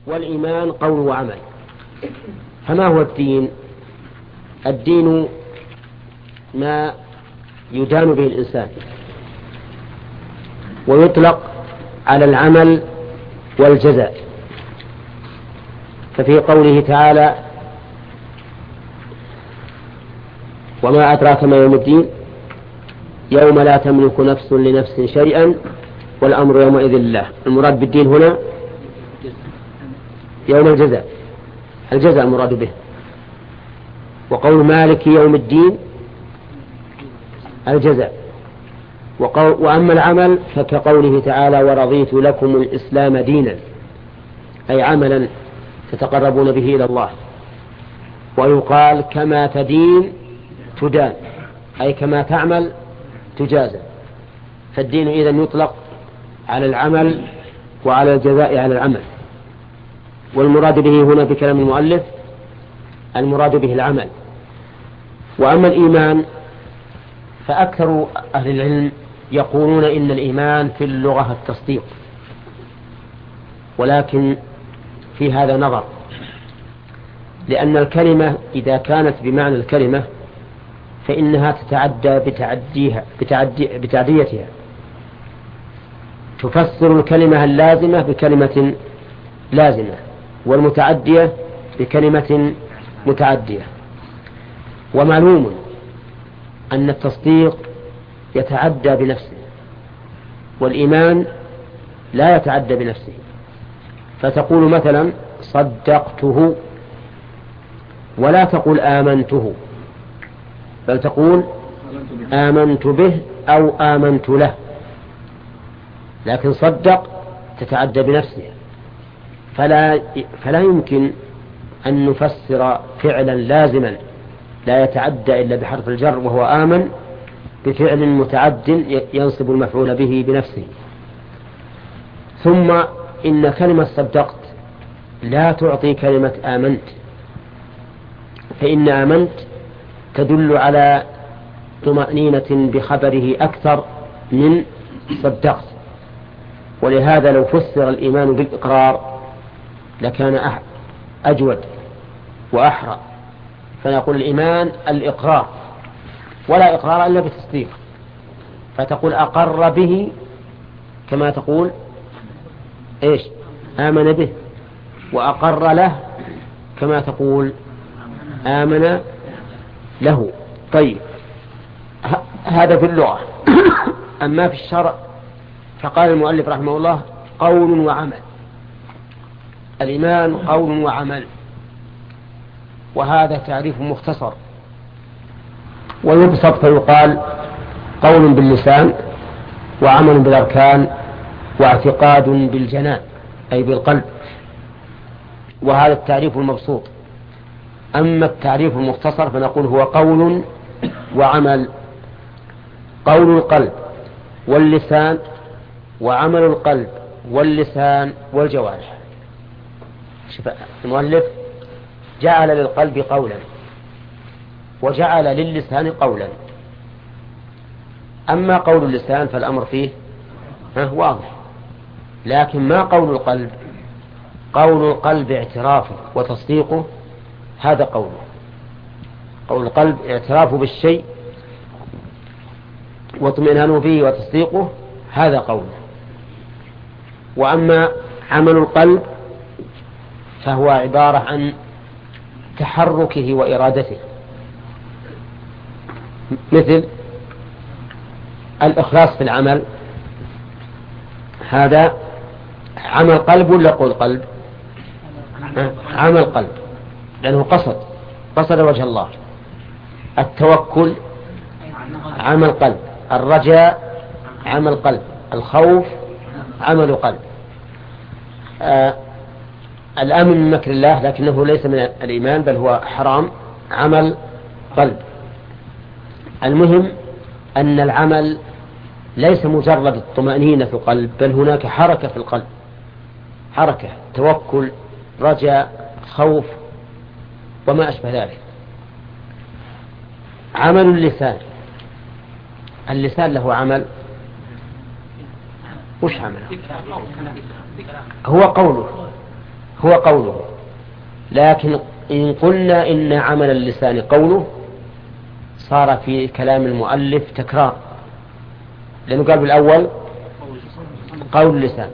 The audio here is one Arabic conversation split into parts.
والإيمان قول وعمل. فما هو الدين؟ الدين ما يدان به الإنسان، ويطلق على العمل والجزاء. ففي قوله تعالى: وما أدراك ما يوم الدين يوم لا تملك نفس لنفس شيئا والأمر يومئذ لله. المراد بالدين هنا يوم الجزاء، الجزاء المراد به. وقول مالك يوم الدين الجزاء. وأما العمل فكقوله تعالى: ورضيت لكم الإسلام دينا، أي عملا تتقربون به إلى الله. ويقال: كما تدين تدان، أي كما تعمل تجازى. فالدين إذن يطلق على العمل وعلى الجزاء على العمل. والمراد به هنا بكلام المؤلف المراد به العمل. وأما الإيمان فأكثر أهل العلم يقولون إن الإيمان في اللغة التصديق، ولكن في هذا نظر، لأن الكلمة إذا كانت بمعنى الكلمة فإنها تتعدى بتعديتها، تفسر الكلمة اللازمة بكلمة لازمة، والمتعدية بكلمة متعدية. ومعلوم أن التصديق يتعدى بنفسه، والإيمان لا يتعدى بنفسه. فتقول مثلا: صدقته، ولا تقول آمنته، بل تقول آمنت به أو آمنت له. لكن صدق تتعدى بنفسه، فلا يمكن أن نفسر فعلا لازما لا يتعدى إلا بحرف الجر وهو آمن بفعل متعد ينصب المفعول به بنفسه. ثم إن كلمة صدقت لا تعطي كلمة آمنت، فإن آمنت تدل على طمأنينة بخبره أكثر من صدقت. ولهذا لو فسر الإيمان بالإقرار لكان أجود وأحرى، فنقول الإيمان الإقرار، ولا إقرار إلا بتصديق. فتقول أقر به كما تقول إيش؟ آمن به. وأقر له كما تقول آمن له. طيب، هذا في اللغة. أما في الشرع فقال المؤلف رحمه الله: قول وعمل. الإيمان قول وعمل، وهذا تعريف مختصر. ويبسط فيقال: قول باللسان، وعمل بالأركان، واعتقاد بالجنان أي بالقلب. وهذا التعريف المبسوط. أما التعريف المختصر فنقول هو قول وعمل: قول القلب واللسان، وعمل القلب واللسان والجوارح. شوف المؤلف جعل للقلب قولا وجعل للسان قولا. أما قول اللسان فالأمر فيه واضح، لكن ما قول القلب؟ قول القلب اعترافه وتصديقه، هذا قوله. قول القلب اعترافه بالشيء واطمئنانه به وتصديقه، هذا قوله. وأما عمل القلب فهو عبارة عن تحركه وإرادته، مثل الإخلاص في العمل، هذا عمل قلب ولا قول قلب؟ عمل قلب، لأنه قصد وجه الله. التوكل عمل قلب، الرجاء عمل قلب، الخوف عمل قلب. الأمن من مكر الله لكنه ليس من الإيمان بل هو حرام، عمل قلب. المهم أن العمل ليس مجرد الطمأنينة في القلب، بل هناك حركة في القلب، حركة، توكل، رجاء، خوف، وما أشبه ذلك. عمل اللسان، اللسان له عمل، وش عمله؟ هو قوله، هو قوله. لكن إن قلنا إن عمل اللسان قوله صار في كلام المؤلف تكرار، لأنه قال بالأول قول اللسان.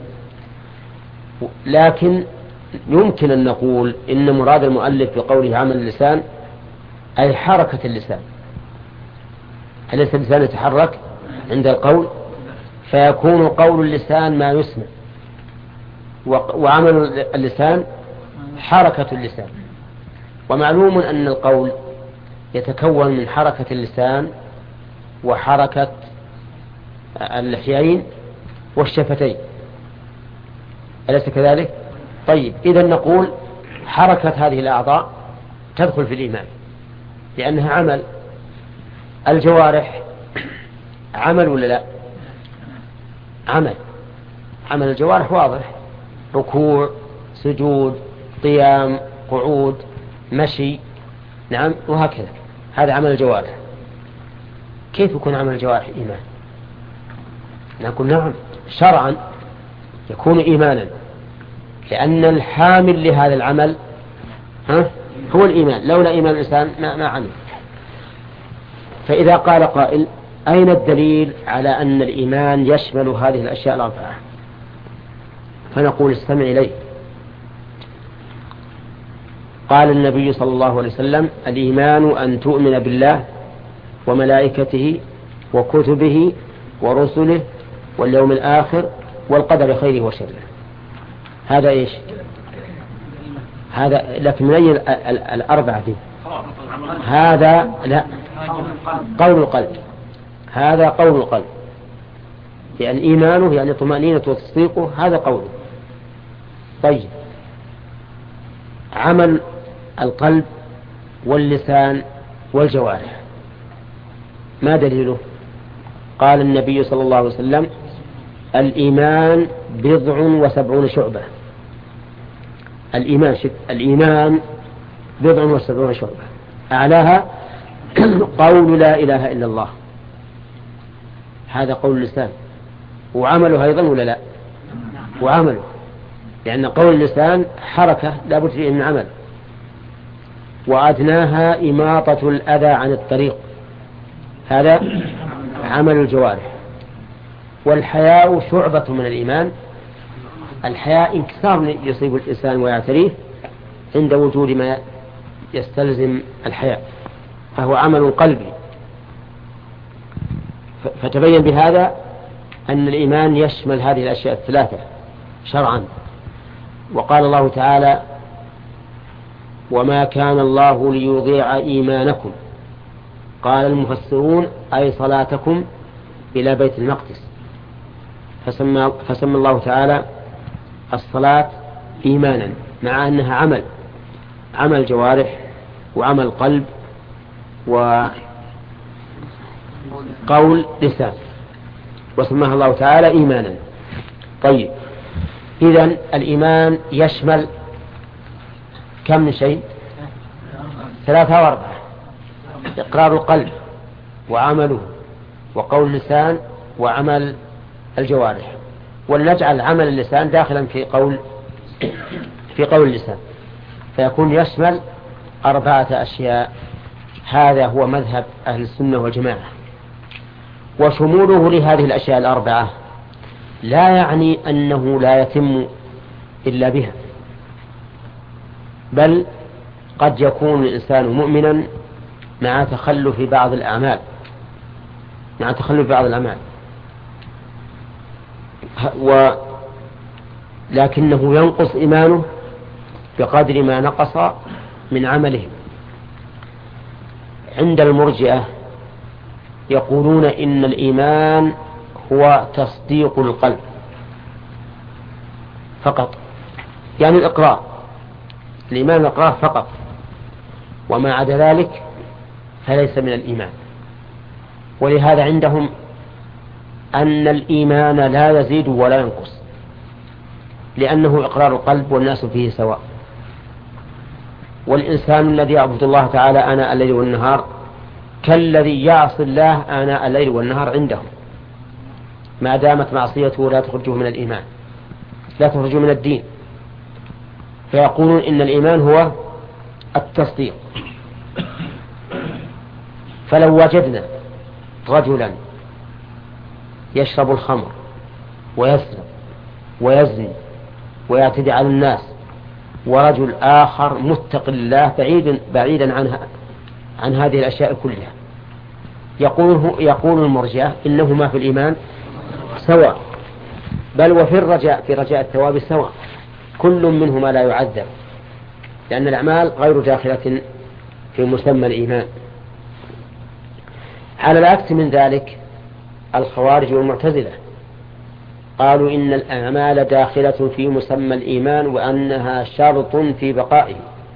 لكن يمكن أن نقول إن مراد المؤلف بقوله عمل اللسان أي حركة اللسان. أليس اللسان يتحرك عند القول؟ فيكون قول اللسان ما يسمع، وعمل اللسان حركة اللسان. ومعلوم أن القول يتكون من حركة اللسان وحركة اللحيين والشفتين، أليس كذلك؟ طيب، إذا نقول حركة هذه الأعضاء تدخل في الإيمان لأنها عمل. الجوارح عمل ولا لا؟ عمل الجوارح واضح، ركوع، سجود، قيام، قعود، مشي، نعم، وهكذا، هذا عمل الجوارح. كيف يكون عمل الجوارح إيمان؟ نقول نعم، شرعا يكون إيمانا، لأن الحامل لهذا العمل هو الإيمان، لولا إيمان الإنسان ما عمل. فإذا قال قائل أين الدليل على أن الإيمان يشمل هذه الأشياء الأربعة؟ فنقول استمع إليه. قال النبي صلى الله عليه وسلم: الإيمان أن تؤمن بالله وملائكته وكتبه ورسله واليوم الآخر والقدر خيره وشره. هذا إيش؟ هذا لكن من أي الأربعة دي؟ هذا لا، قول القلب. هذا قول القلب، لأن إيمانه يعني طمأنينة وتصديقه، هذا قوله. طيب، عمل القلب واللسان والجوارح ما دليله؟ قال النبي صلى الله عليه وسلم: الإيمان 70 شعبة. الإيمان 70 شعبة، أعلاها قول لا إله إلا الله، هذا قول اللسان. وعمله أيضا ولا لا؟ وعمله، لأن قول اللسان حركة لا بد فيه من عمل. وأدناها إماطة الأذى عن الطريق، هذا عمل الجوارح. والحياء شعبة من الإيمان. الحياء انكسار يصيب الإنسان ويعتريه عند وجود ما يستلزم الحياء، فهو عمل قلبي. فتبين بهذا أن الإيمان يشمل هذه الأشياء الثلاثة شرعا. وقال الله تعالى: وما كان الله ليضيع إيمانكم. قال المفسرون: أي صلاتكم إلى بيت المقدس. فسمى الله تعالى الصلاة إيمانا، مع أنها عمل جوارح وعمل قلب وقول لسان، وسماها الله تعالى إيمانا. طيب، إذن الإيمان يشمل كم من شيء؟ 3 و4: إقرار القلب وعمله وقول اللسان وعمل الجوارح. ولنجعل عمل اللسان داخلا في قول اللسان، فيكون يشمل 4 أشياء. هذا هو مذهب أهل السنة والجماعة. وشموله لهذه الأشياء 4 لا يعني أنه لا يتم إلا بها، بل قد يكون الإنسان مؤمنا مع تخلف بعض الأعمال، لكنه ينقص إيمانه بقدر ما نقص من عمله. عند المرجئة يقولون إن الإيمان هو تصديق القلب فقط، يعني الإقرار، الإيمان الإقرار فقط، وما عدا ذلك فليس من الإيمان. ولهذا عندهم أن الإيمان لا يزيد ولا ينقص، لأنه إقرار القلب والناس فيه سواء. والإنسان الذي يعبد الله تعالى آناء الليل والنهار كالذي يعصي الله آناء الليل والنهار عندهم، ما دامت معصيته لا تخرجه من الإيمان، لا تخرجه من الدين. فيقولون إن الإيمان هو التصديق. فلو وجدنا رجلا يشرب الخمر ويسرق ويزني ويعتدي على الناس، ورجل آخر متقي الله بعيدا عن هذه الأشياء كلها، يقول المرجئة إنهما في الإيمان سواء، بل وفي رجاء الثواب سواء، كل منهما لا يعذب، لأن الأعمال غير داخلة في مسمى الإيمان. على العكس من ذلك الخوارج والمعتزلة قالوا إن الأعمال داخلة في مسمى الإيمان، وأنها شرط في بقائه،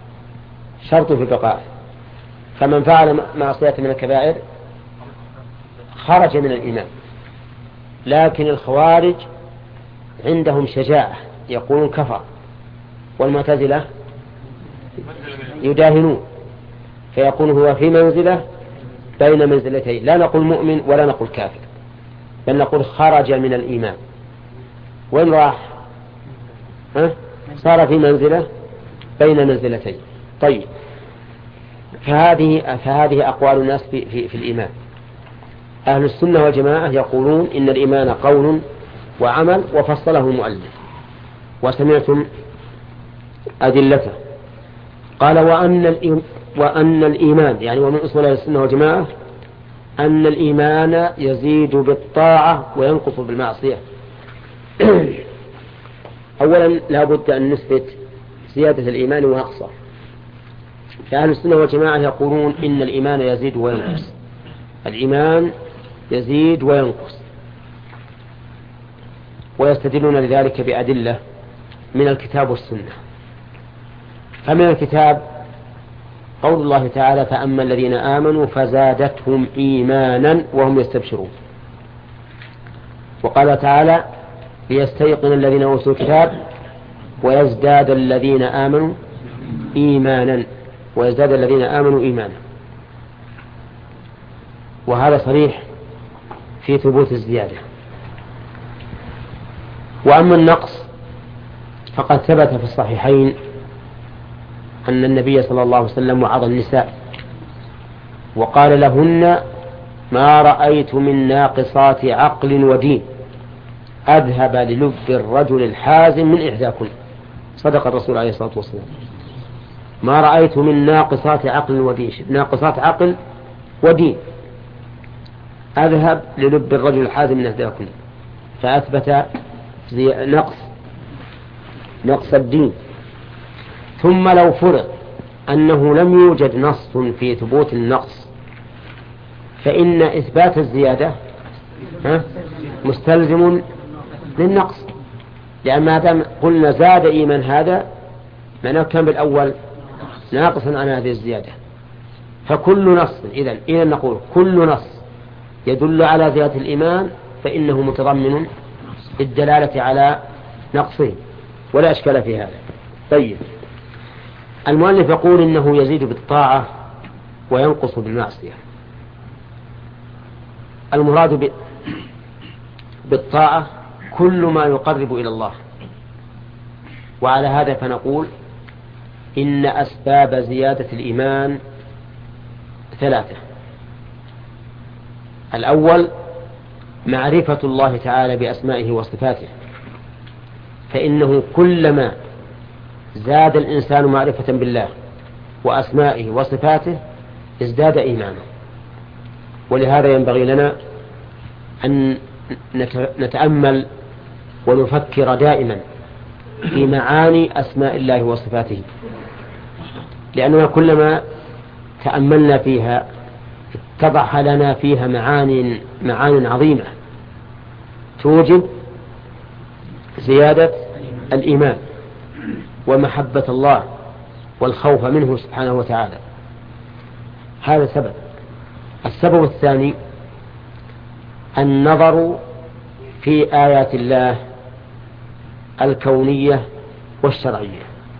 فمن فعل معصية من الكبائر خرج من الإيمان. لكن الخوارج عندهم شجاعة يقولون كفر، والمعتزلة يداهنون فيقول هو في منزلة بين منزلتين، لا نقول مؤمن ولا نقول كافر، بل نقول خرج من الإيمان. وين راح؟ صار في منزلة بين منزلتين. طيب، فهذه أقوال الناس في الإيمان. أهل السنة والجماعة يقولون إن الإيمان قول وعمل، وفصله المؤلف وسمعتم أدلته. قال وأن الإيمان، يعني ومن أصول أهل السنة والجماعة أن الإيمان يزيد بالطاعة وينقص بالمعصية. أولا لا بد أن نثبت زيادة الإيمان ونقصه. فأهل السنة والجماعة يقولون إن الإيمان يزيد وينقص، الإيمان يزيد وينقص، ويستدلون لذلك بأدلة من الكتاب والسنة. فمن الكتاب قول الله تعالى: فأما الذين آمنوا فزادتهم إيمانا وهم يستبشرون. وقال تعالى: ليستيقن الذين أوتوا الكتاب ويزداد الذين آمنوا إيمانا، وهذا صريح في ثبوت الزيادة. وأما النقص فقد ثبت في الصحيحين أن النبي صلى الله عليه وسلم وعظ النساء وقال لهن: ما رأيت من ناقصات عقل ودين أذهب للب الرجل الحازم من إحداكن. صدق الرسول عليه الصلاة والسلام. ما رأيت من ناقصات عقل ودين، ناقصات عقل ودين، أذهب للب الرجل الحازم من إحداكن، فأثبت نقص الدين. ثم لو فرض أنه لم يوجد نص في ثبوت النقص، فإن إثبات الزيادة مستلزم للنقص، لأن ما دام قلنا زاد إيمان هذا معناه كان بالأول ناقصا عن هذه الزيادة. فكل نص إذن نقول كل نص يدل على زيادة الإيمان فإنه متضمن الدلالة على نقصه، ولا أشكال في هذا. طيب، المؤلف يقول إنه يزيد بالطاعة وينقص بالمعصية. المراد بالطاعة كل ما يقرب إلى الله. وعلى هذا فنقول إن أسباب زيادة الإيمان 3. الأول معرفة الله تعالى بأسمائه وصفاته، فإنه كلما زاد الإنسان معرفة بالله وأسمائه وصفاته ازداد إيمانه. ولهذا ينبغي لنا أن نتأمل ونفكر دائما في معاني أسماء الله وصفاته، لأننا كلما تأملنا فيها اتضح لنا فيها معان عظيمة توجب زيادة الإيمان ومحبة الله والخوف منه سبحانه وتعالى. هذا سبب. السبب الثاني النظر في آيات الله الكونية والشرعية.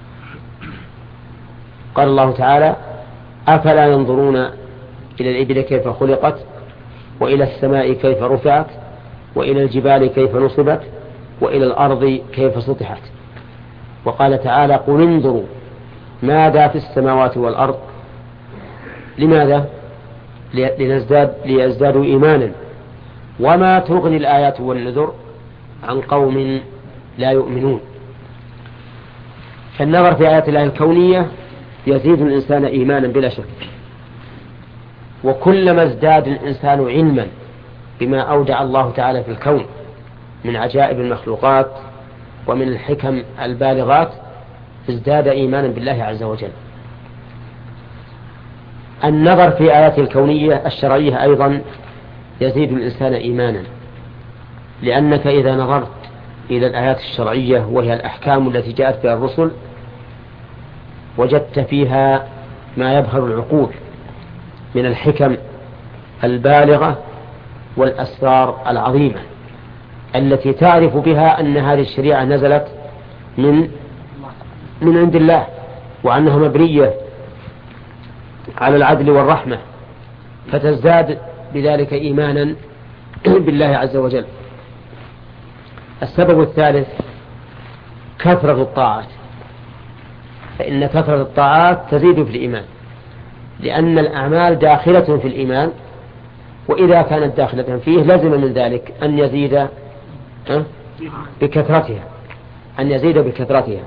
قال الله تعالى: أفلا ينظرون إلى الإبل كيف خلقت، وإلى السماء كيف رفعت، وإلى الجبال كيف نصبت، وإلى الأرض كيف سطحت. وقال تعالى قل انظروا ماذا في السماوات والأرض. لماذا؟ ليزدادوا إيمانا. وما تغني الآيات والنذر عن قوم لا يؤمنون. فالنظر في آيات الله الكونية يزيد الإنسان إيمانا بلا شك. وكلما ازداد الإنسان علما بما أودع الله تعالى في الكون من عجائب المخلوقات ومن الحكم البالغات ازداد إيمانا بالله عز وجل. النظر في آيات الكونية الشرعية أيضا يزيد الإنسان إيمانا، لأنك إذا نظرت إلى الآيات الشرعية وهي الأحكام التي جاءت بها الرسل وجدت فيها ما يبهر العقول من الحكم البالغة والأسرار العظيمة التي تعرف بها أن هذه الشريعة نزلت من عند الله، وأنها مبنية على العدل والرحمة، فتزداد بذلك إيمانا بالله عز وجل. السبب الثالث كثرة الطاعات، فإن كثرة الطاعات تزيد في الإيمان، لأن الأعمال داخلة في الإيمان، وإذا كانت داخلة فيه لازم من ذلك أن يزيد بكثرتها.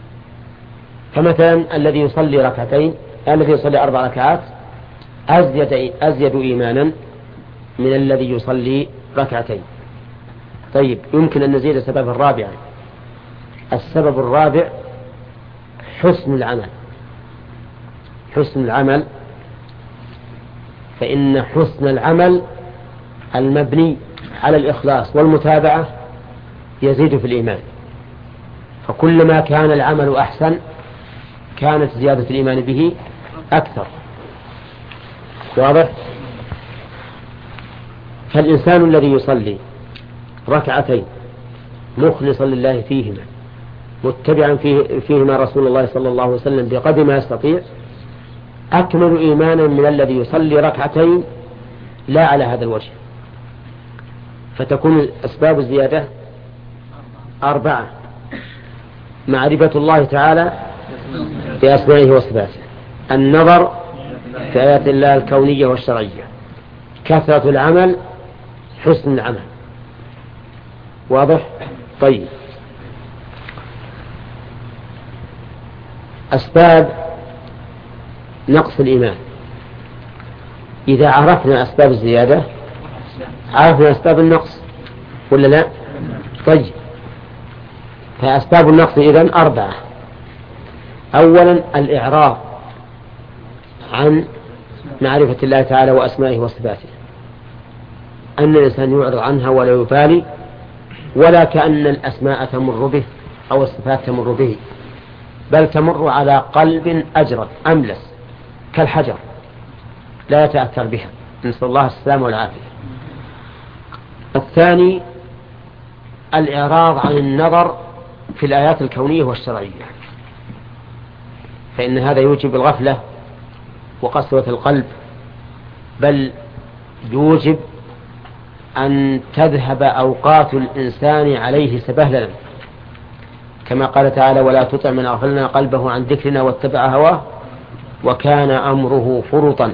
فمثلا الذي يصلي ركعتين، الذي يصلي 4 ركعات أزيد إيمانا من الذي يصلي ركعتين. طيب، يمكن أن نزيد سببا رابعا. السبب الرابع حسن العمل. فإن حسن العمل المبني على الإخلاص والمتابعة يزيد في الإيمان، فكلما كان العمل أحسن كانت زيادة الإيمان به أكثر. واضح؟ فالإنسان الذي يصلي ركعتين مخلصا لله فيهما متبعا فيهما رسول الله صلى الله عليه وسلم بقدر ما يستطيع أكمل إيمانا من الذي يصلي ركعتين لا على هذا الوجه. فتكون أسباب الزيادة 4: معرفة الله تعالى بأسمائه وصفاته، النظر في آيات الله الكونية والشرعية، كثرة العمل، حسن العمل. واضح؟ طيب، أسباب نقص الإيمان. إذا عرفنا أسباب الزيادة عرفنا أسباب النقص ولا لا؟ طيب، فأسباب النقص إذن 4: أولا الإعراض عن معرفة الله تعالى وأسمائه وصفاته، أن الإنسان يعرض عنها ولا يبالي، ولا كأن الأسماء تمر به أو الصفات تمر به، بل تمر على قلب أجرد أملس كالحجر لا يتأثر بها، نسأل الله السلامة والعافية. الثاني الإعراض عن النظر في الآيات الكونية والشرعية، فإن هذا يوجب الغفلة وقسوة القلب، بل يوجب أن تذهب أوقات الإنسان عليه سبهللا، كما قال تعالى ولا تطع من أغفلنا قلبه عن ذكرنا واتبع هواه وكان أمره فرطا.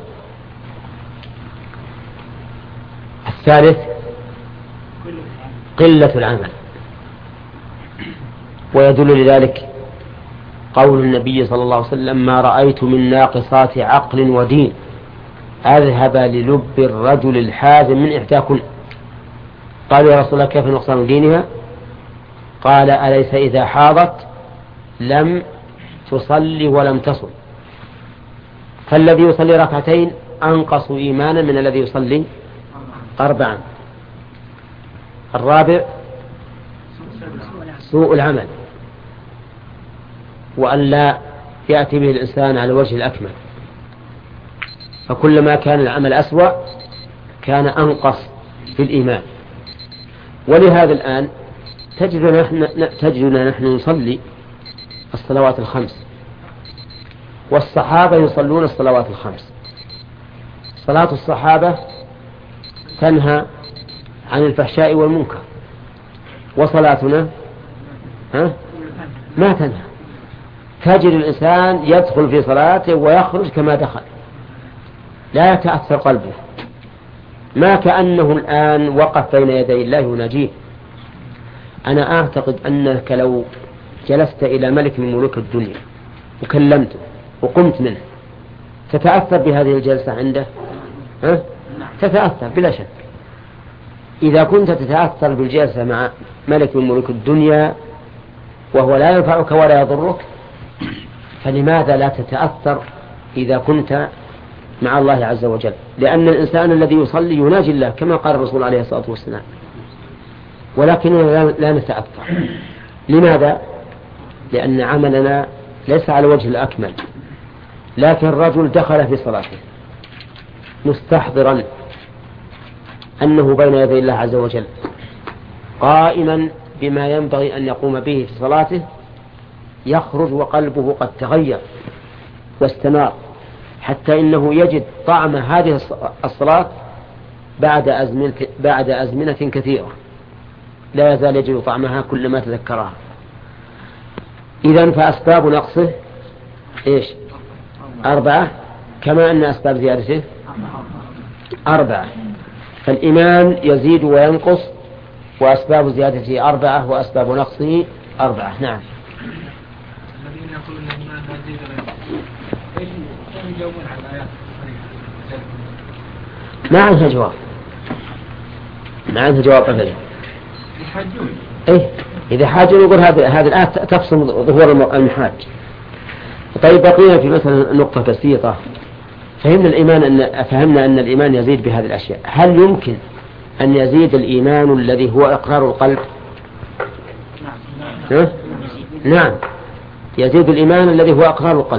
الثالث قلة العمل، ويدل لذلك قول النبي صلى الله عليه وسلم ما رأيت من ناقصات عقل ودين أذهب للب الرجل الحازم من إحداكن. قال يا رسول الله كيف نقصان دينها؟ قال أليس إذا حاضت لم تصلي ولم تصل؟ فالذي يصلي ركعتين أنقص إيمانا من الذي يصلي 4. الرابع سوء العمل، وأن لا يأتي به الإنسان على وجه الأكمل، فكلما كان العمل أسوأ كان أنقص في الإيمان. ولهذا الآن تجدنا نحن نصلي الصلوات الخمس، والصحابة يصلون الصلوات الخمس. صلاة الصحابة تنهى عن الفحشاء والمنكر، وصلاتنا ما تنهى. تجد الإنسان يدخل في صلاته ويخرج كما دخل، لا يتأثر قلبه، ما كأنه الآن وقف بين يدي الله يناجيه. أنا أعتقد أنك لو جلست إلى ملك من ملوك الدنيا وكلمته وقمت منه تتأثر بهذه الجلسة عنده؟ تتأثر بلا شك. إذا كنت تتأثر بالجلسة مع ملك من ملوك الدنيا وهو لا ينفعك ولا يضرك، فلماذا لا تتأثر إذا كنت مع الله عز وجل؟ لأن الإنسان الذي يصلي يناجي الله كما قال الرسول عليه الصلاة والسلام، ولكننا لا نتأثر. لماذا؟ لأن عملنا ليس على وجه الأكمل. لكن الرجل دخل في صلاته مستحضرا أنه بين يدي الله عز وجل، قائما بما ينبغي أن يقوم به في صلاته، يخرج وقلبه قد تغير واستنار، حتى إنه يجد طعم هذه الصلاة بعد أزمنة كثيرة، لا يزال يجد طعمها كلما تذكرها. إذن فأسباب نقصه إيش؟ 4، كما أن أسباب زيادته 4. فالإيمان يزيد وينقص، وأسباب زيادته 4 وأسباب نقصه 4. نعم. الذين يقولون أن الإيمان لا يزيد ولا ينقص، إيش يجاوبون على الآيات الصحيحة؟ ما عنها جواب، ما عنها جواب أبدا. يحاجون. إيه، إذا حاجوا يقول هذه الآية تفصل ظهور المحاج. طيب بقينا في مثلا نقطة بسيطة. فهمنا أن الإيمان يزيد بهذه الأشياء. هل يمكن أن يزيد الإيمان الذي هو إقرار القلب؟ نعم، يزيد الإيمان الذي هو إقرار القلب.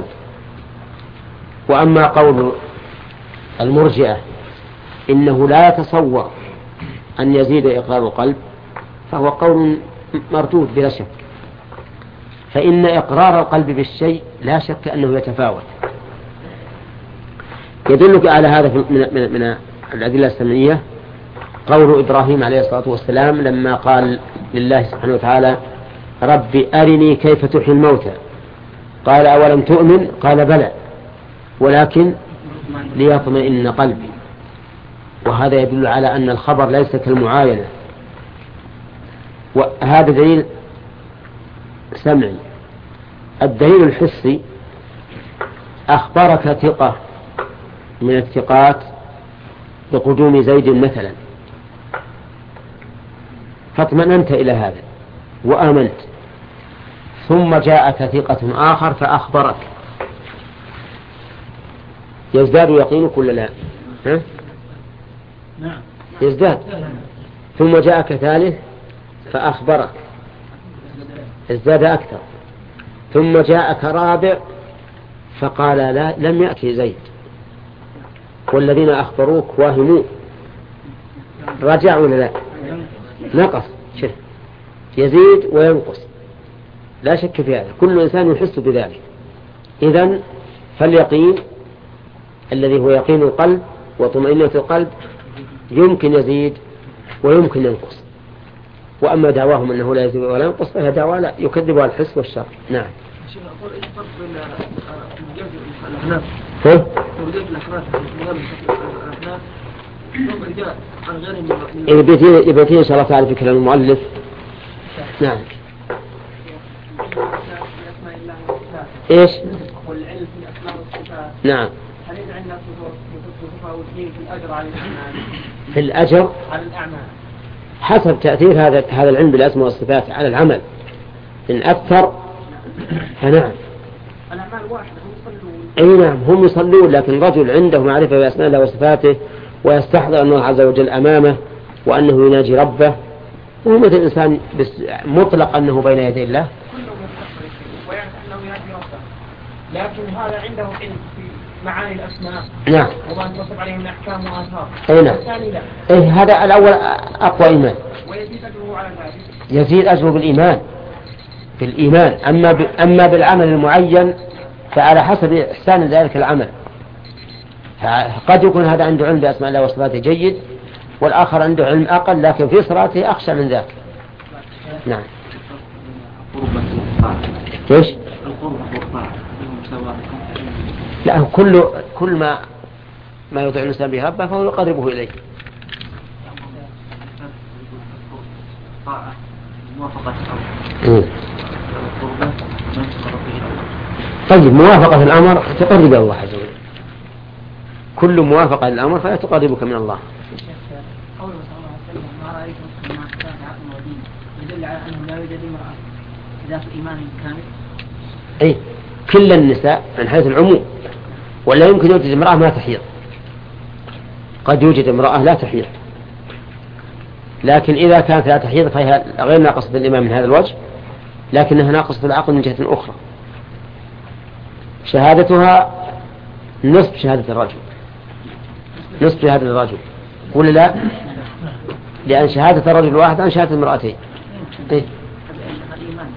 وأما قول المرجئة إنه لا يتصور أن يزيد إقرار القلب فهو قول مردود بلا شك، فإن إقرار القلب بالشيء لا شك أنه يتفاوت. يدلك على هذا من الأدلة السمعية قول إبراهيم عليه الصلاة والسلام لما قال لله سبحانه وتعالى: رب أرني كيف تحيي الموتى، قال: أولم تؤمن؟ قال: بلى ولكن ليطمئن قلبي. وهذا يدل على أن الخبر ليس كالمعاينة، وهذا دليل سمعي. الدليل الحسي: أخبرك ثقة من الثقات بقدوم زيد مثلا، فاطمأننت إلى هذا وآمنت، ثم جاءك ثقة آخر فأخبرك، يزداد يقينك ولا لا؟ نعم يزداد. ثم جاءك ثالث فأخبرك، ازداد أكثر. ثم جاءك رابع فقال لا، لم يأتي زيد، والذين أخبروك واهمون، رجع ولا لا؟ نقص. شف، يزيد وينقص لا شك في هذا، كل إنسان يحس بذلك. إذن فاليقين الذي هو يقين القلب وطمئنة القلب يمكن يزيد ويمكن ينقص. وأما دعواهم أنه لا يزيد ولا ينقص فهي دعوة لا يكذبها الحس والشر. نعم. يبتين إن شاء الله تعالى في كلام المؤلف. نعم. إيش؟ نعم. في الأجر على الأعمال حسب تأثير هذا العلم بالأسماء والصفات على العمل. إن أكثر فنعم. الأعمال واحدة، هم يصلون. أي نعم، هم يصلون، لكن رجل عنده معرفة بأسماء الله وصفاته ويستحضر أنه عز وجل أمامه وأنه يناجي ربه، وهو مثل إنسان مطلق أنه بين يدي الله، كلهم يستحضر ويعرف أنه يناجي ربه، لكن هذا عنده علم في معاني الأسماء. نعم. وما تنصب عليه من أحكام وآثار. أي نعم. الثاني لا. إيه، هذا الأول أقوى إيمان. ويزيد أجره على ذلك. يزيد أجره بالإيمان، بالإيمان. أما بالعمل المعين فعلى حسب إحسان ذلك العمل. قد يكون هذا عنده علم بأسماء الله وصفاته جيد، والآخر عنده علم أقل لكن في صلاته أخشى من ذاك. نعم. ايش؟ القرب والطاعة. لا، كل ما يطيع الإنسان به ربه فهو يقربه إليه. طيب، موافقة الأمر تقرب إلى الله عز وجل، كل موافقة للأمر فلا تقربك من الله. قوله صلى الله عليه وسلم: ما رأيت مسلم مع اختلاف عقل ودين، يدل على أنه لا يوجد امرأة ذات إيمان كامل. أي، كل النساء من حيث العموم، ولا يمكن يوجد امرأة ما تحيض، قد يوجد امرأة لا تحيض، لكن إذا كانت لا تحيض فهي غير ناقصة الإيمان من هذا الوجه، لكنها ناقصة العقل من جهة أخرى. شهادتها نصف شهادة الرجل، نصف شهادة الرجل، ولا لا؟ لأن شهادة الرجل الواحد عن شهادة المرأتين. إيه؟ الإيمان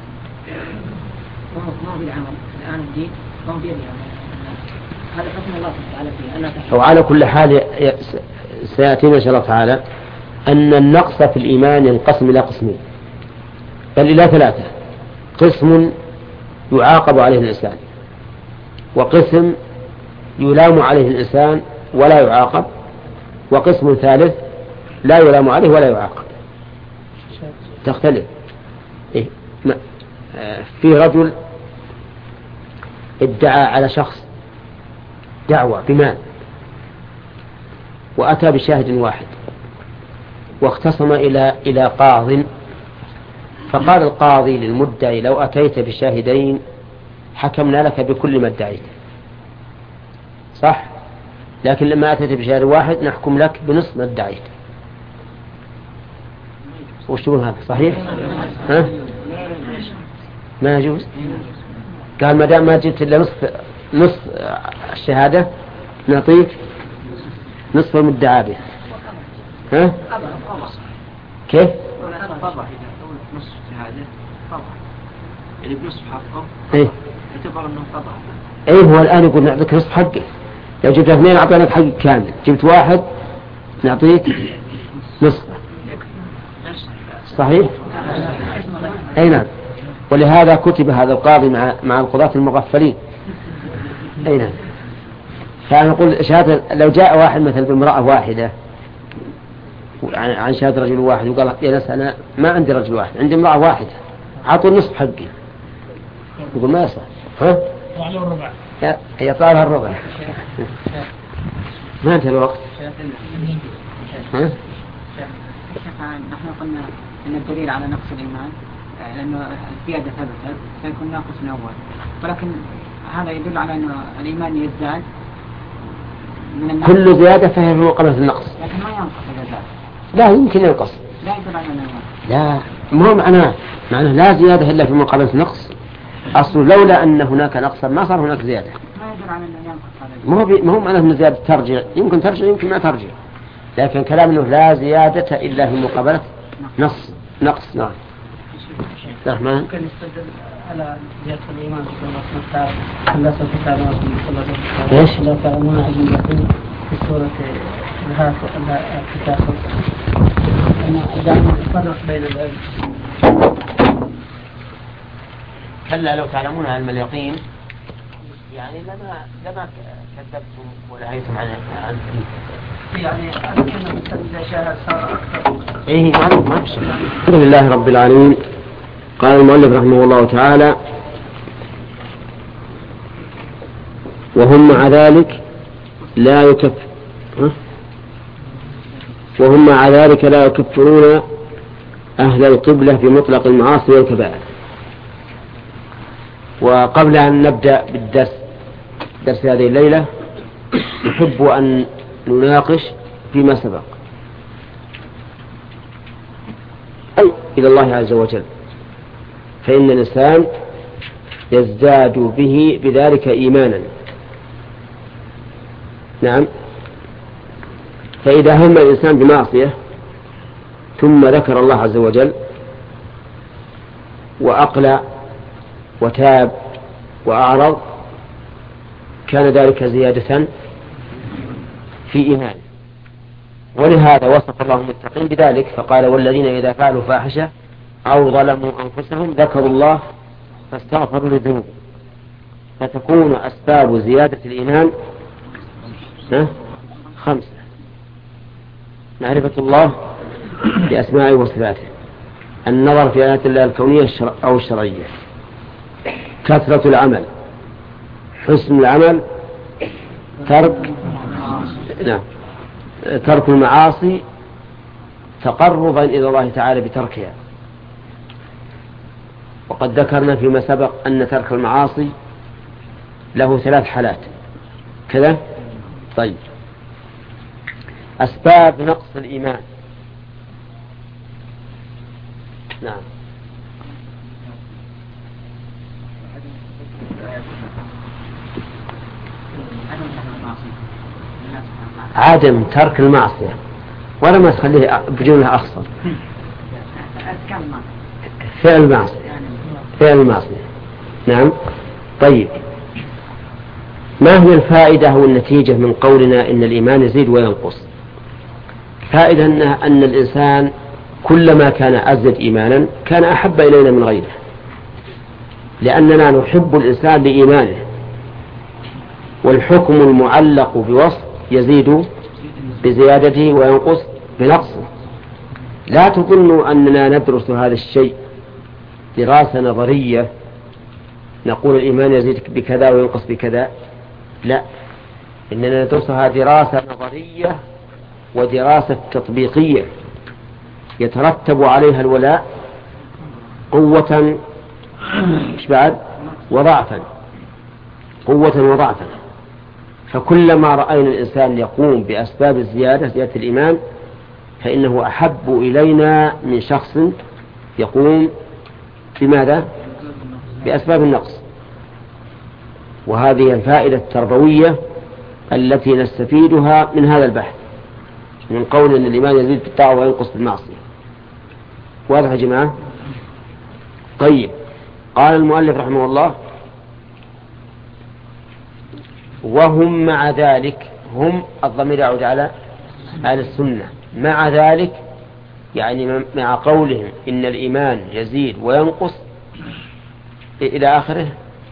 ما هو بالعمل، الآن الدين ما هو بالعمل، هذا حكم الله تعالى فيه. وعلى كل حال سيأتينا إن شاء الله تعالى أن النقص في الإيمان ينقسم إلى قسمين، بل إلى ثلاثة: قسم يعاقب عليه الإنسان، وقسم يلام عليه الإنسان ولا يعاقب، وقسم ثالث لا يلام عليه ولا يعاقب. تختلف. إيه؟ في رجل ادعى على شخص دعوة بمال وأتى بشاهد واحد واختصم إلى قاض، فقال القاضي للمدعي: لو أتيت بشاهدين حكمنا لك بكل ما ادعيت، صح؟ لكن لما أتيت بشاهد واحد نحكم لك بنصف ما ادعيت. وش تقول هذا؟ صحيح؟ ها؟ ما يجوز؟ قال ما دام ما جبت إلا نصف الشهادة نعطيك نصف المدعى به. ها؟ كيف؟ نصف شهادة طبعا، يعني بنصف حقه. إيه؟ يعتبر أنه طبعا. إيه، هو الآن يقول نعطيك نصف حقه. لو جبت اثنين أعطيناك حق كامل، جبت واحد نعطيك نصف. صحيح؟ أي نعم. ولهذا كتب هذا القاضي مع القضاة المغفلين. أي نعم. فأنا أقول شهادة، لو جاء واحد مثل بامرأة واحدة عن شهادة رجل واحد وقال: يا ناس أنا ما عندي رجل واحد، عندي امرأة واحدة، عطوا النصف حقي، يقول ما يصح. ها؟ وعلى الربع. هي طالها الربع. ما انتهى الوقت. ها؟ نحن قلنا أن الدليل على نقص الإيمان لأنه الزيادة ثبتت سيكون ناقص من أول، ولكن هذا يدل على أن الإيمان يزداد من النقص. كل زيادة فهي في مقابلة النقص، لكن ما ينقص إذا زاد. لا يمكن ينقص. لا يدل على أنه لا، ما هو معناه لا زيادة إلا في مقابلة النقص. أصل لولا أن هناك نقصا ما صار هناك زيادة. ما يدل على أنه ينقص هذا. ما هو معناه أن زيادة ترجع، يمكن ترجع يمكن ما ترجع، لكن كلام أنه لا زيادة إلا في مقابلة نقص. نعم. ممكن يستدل على زيادة الإيمان في الله تعالى خلص الكتاب ايش؟ لا تعلمون علم اليقين في سورة الكتاب، أنا دائما أفرق بين العلم. كلا لو تعلمون علم اليقين، يعني لما كذبتم ونهيتم عن يعني أمكن إذا شاهد صار أكثر. إيه معلوم ما بشر. الحمد لله رب العالمين. قال المؤلف رحمه الله تعالى: وهم مع ذلك لا يكفرون أهل القبلة بمطلق المعاصي والكبائر. وقبل أن نبدأ درس هذه الليلة نحب أن نناقش فيما سبق أي إلى الله عز وجل، فإن الإنسان يزداد به بذلك إيمانا. نعم. فإذا هم الإنسان بمعصية ثم ذكر الله عز وجل وأقلع وتاب وأعرض كان ذلك زيادة في إيمان. ولهذا وصف الله المتقين بذلك فقال: والذين إذا فعلوا فاحشة أو ظلموا أنفسهم ذكروا الله فاستغفروا لذنوبهم فتكون أسباب زيادة الإيمان 5: معرفة الله بأسمائه وصفاته، النظر في آيات الله الكونية أو الشرعية، كثرة العمل، حسن العمل، ترك المعاصي تقربا إلى الله تعالى بتركها. وقد ذكرنا فيما سبق أن ترك المعاصي له 3 حالات كذا. طيب، أسباب نقص الإيمان. نعم. عدم ترك المعصية، ولا ما تخليه بجملة أخصر، فعل المعصية. نعم. طيب، ما هي الفائدة والنتيجة من قولنا إن الإيمان يزيد وينقص؟ فائدة أن الإنسان كلما كان أزيد إيمانا كان أحب إلينا من غيره، لأننا نحب الإنسان لإيمانه، والحكم المعلق بوصف يزيد بزيادته وينقص بنقصه. لا تظنوا أننا ندرس هذا الشيء دراسة نظرية نقول الإيمان يزيد بكذا وينقص بكذا، لا، إننا ندرسها دراسة نظرية ودراسة تطبيقية يترتب عليها الولاء قوة وضعفا، قوة وضعفا. فكلما رأينا الإنسان يقوم بأسباب زيادة الإيمان فإنه أحب إلينا من شخص يقوم بماذا؟ بأسباب النقص. وهذه الفائدة التربوية التي نستفيدها من هذا البحث، من قول أن الإيمان يزيد بالطاعة وينقص بالمعصية. واضح يا جماعة؟ طيب، قال المؤلف رحمه الله: وهم مع ذلك، هم الضمير يعود على أهل السنة، مع ذلك يعني مع قولهم إن الإيمان يزيد وينقص إلى آخره.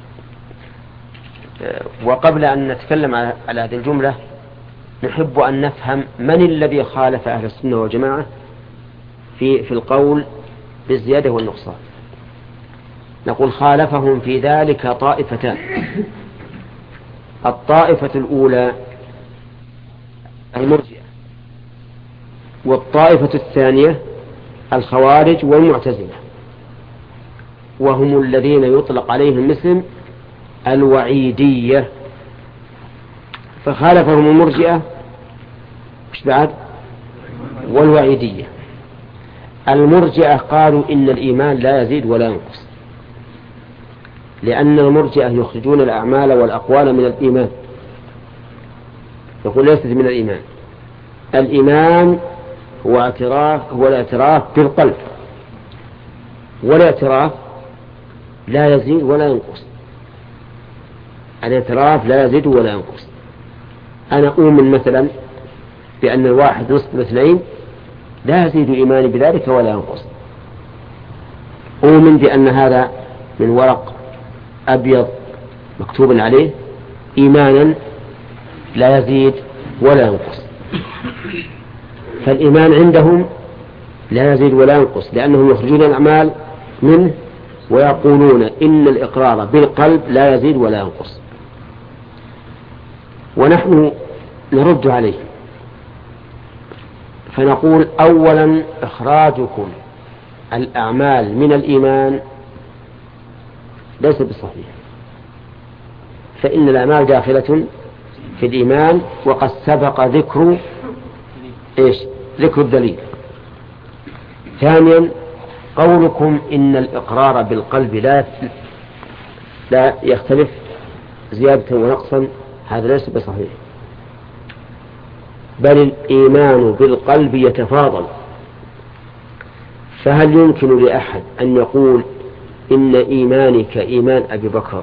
وقبل أن نتكلم على هذه الجملة نحب أن نفهم من الذي خالف أهل السنة والجماعة في القول بالزيادة والنقصان. نقول خالفهم في ذلك طائفتان: الطائفة الأولى المرجئة، والطائفة الثانية الخوارج والمعتزلة، وهم الذين يطلق عليهم اسم الوعيدية. فخالفهم المرجئة والوعيدية. المرجئة قالوا إن الإيمان لا يزيد ولا ينقص، لأن المرجئة يخرجون الأعمال والأقوال من الإيمان، يقول ليست من الإيمان. الإيمان هو الاعتراف بالقلب، والاعتراف لا يزيد ولا ينقص. الاعتراف لا يزيد ولا ينقص. أنا أؤمن مثلا بأن 1 نصف 2، لا يزيد إيماني بذلك ولا ينقص. أؤمن بأن هذا من ورق أبيض مكتوب عليه إيمانا، لا يزيد ولا ينقص. فالإيمان عندهم لا يزيد ولا ينقص، لأنهم يخرجون الأعمال منه ويقولون إن الإقرار بالقلب لا يزيد ولا ينقص. ونحن نرد عليه فنقول: أولا، إخراجكم الأعمال من الإيمان ليس بصحيح، فإن الأعمال داخلة في الإيمان، وقد سبق ذكر الدليل. ثانيا، قولكم إن الإقرار بالقلب لا يختلف زيادة ونقصا، هذا ليس بصحيح، بل الإيمان بالقلب يتفاضل. فهل يمكن لأحد أن يقول إن إيماني كإيمان أبي بكر؟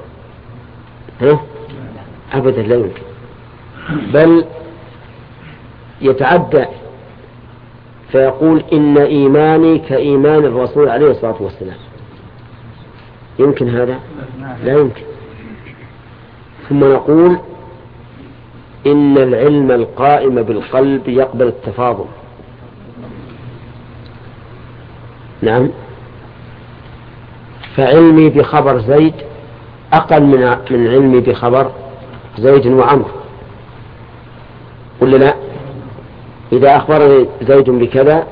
أبدا لا يمكن، بل يتعدى فيقول إن إيماني كإيمان الرسول عليه الصلاة والسلام. يمكن هذا؟ لا يمكن. ثم نقول إن العلم القائم بالقلب يقبل التفاضل. نعم، فعلمي بخبر زيد أقل من علمي بخبر زيد وعمر، ولا لا؟ إذا أخبرني زيد بكذا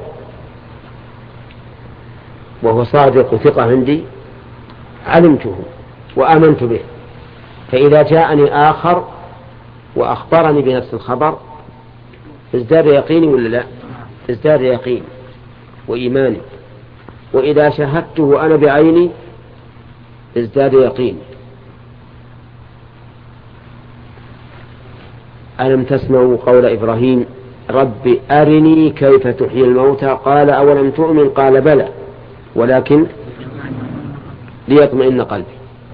وهو صادق وثقة عندي علمته وآمنت به، فإذا جاءني آخر وأخبرني بنفس الخبر ازداد يقيني ولا لا؟ ازداد يقيني وإيماني، وإذا شاهدته أنا بعيني ازداد يقيني. ألم تسمعوا قول إبراهيم رب أرني كيف تحيي الموتى قال أولم تؤمن قال بلى ولكن ليطمئن قلبي.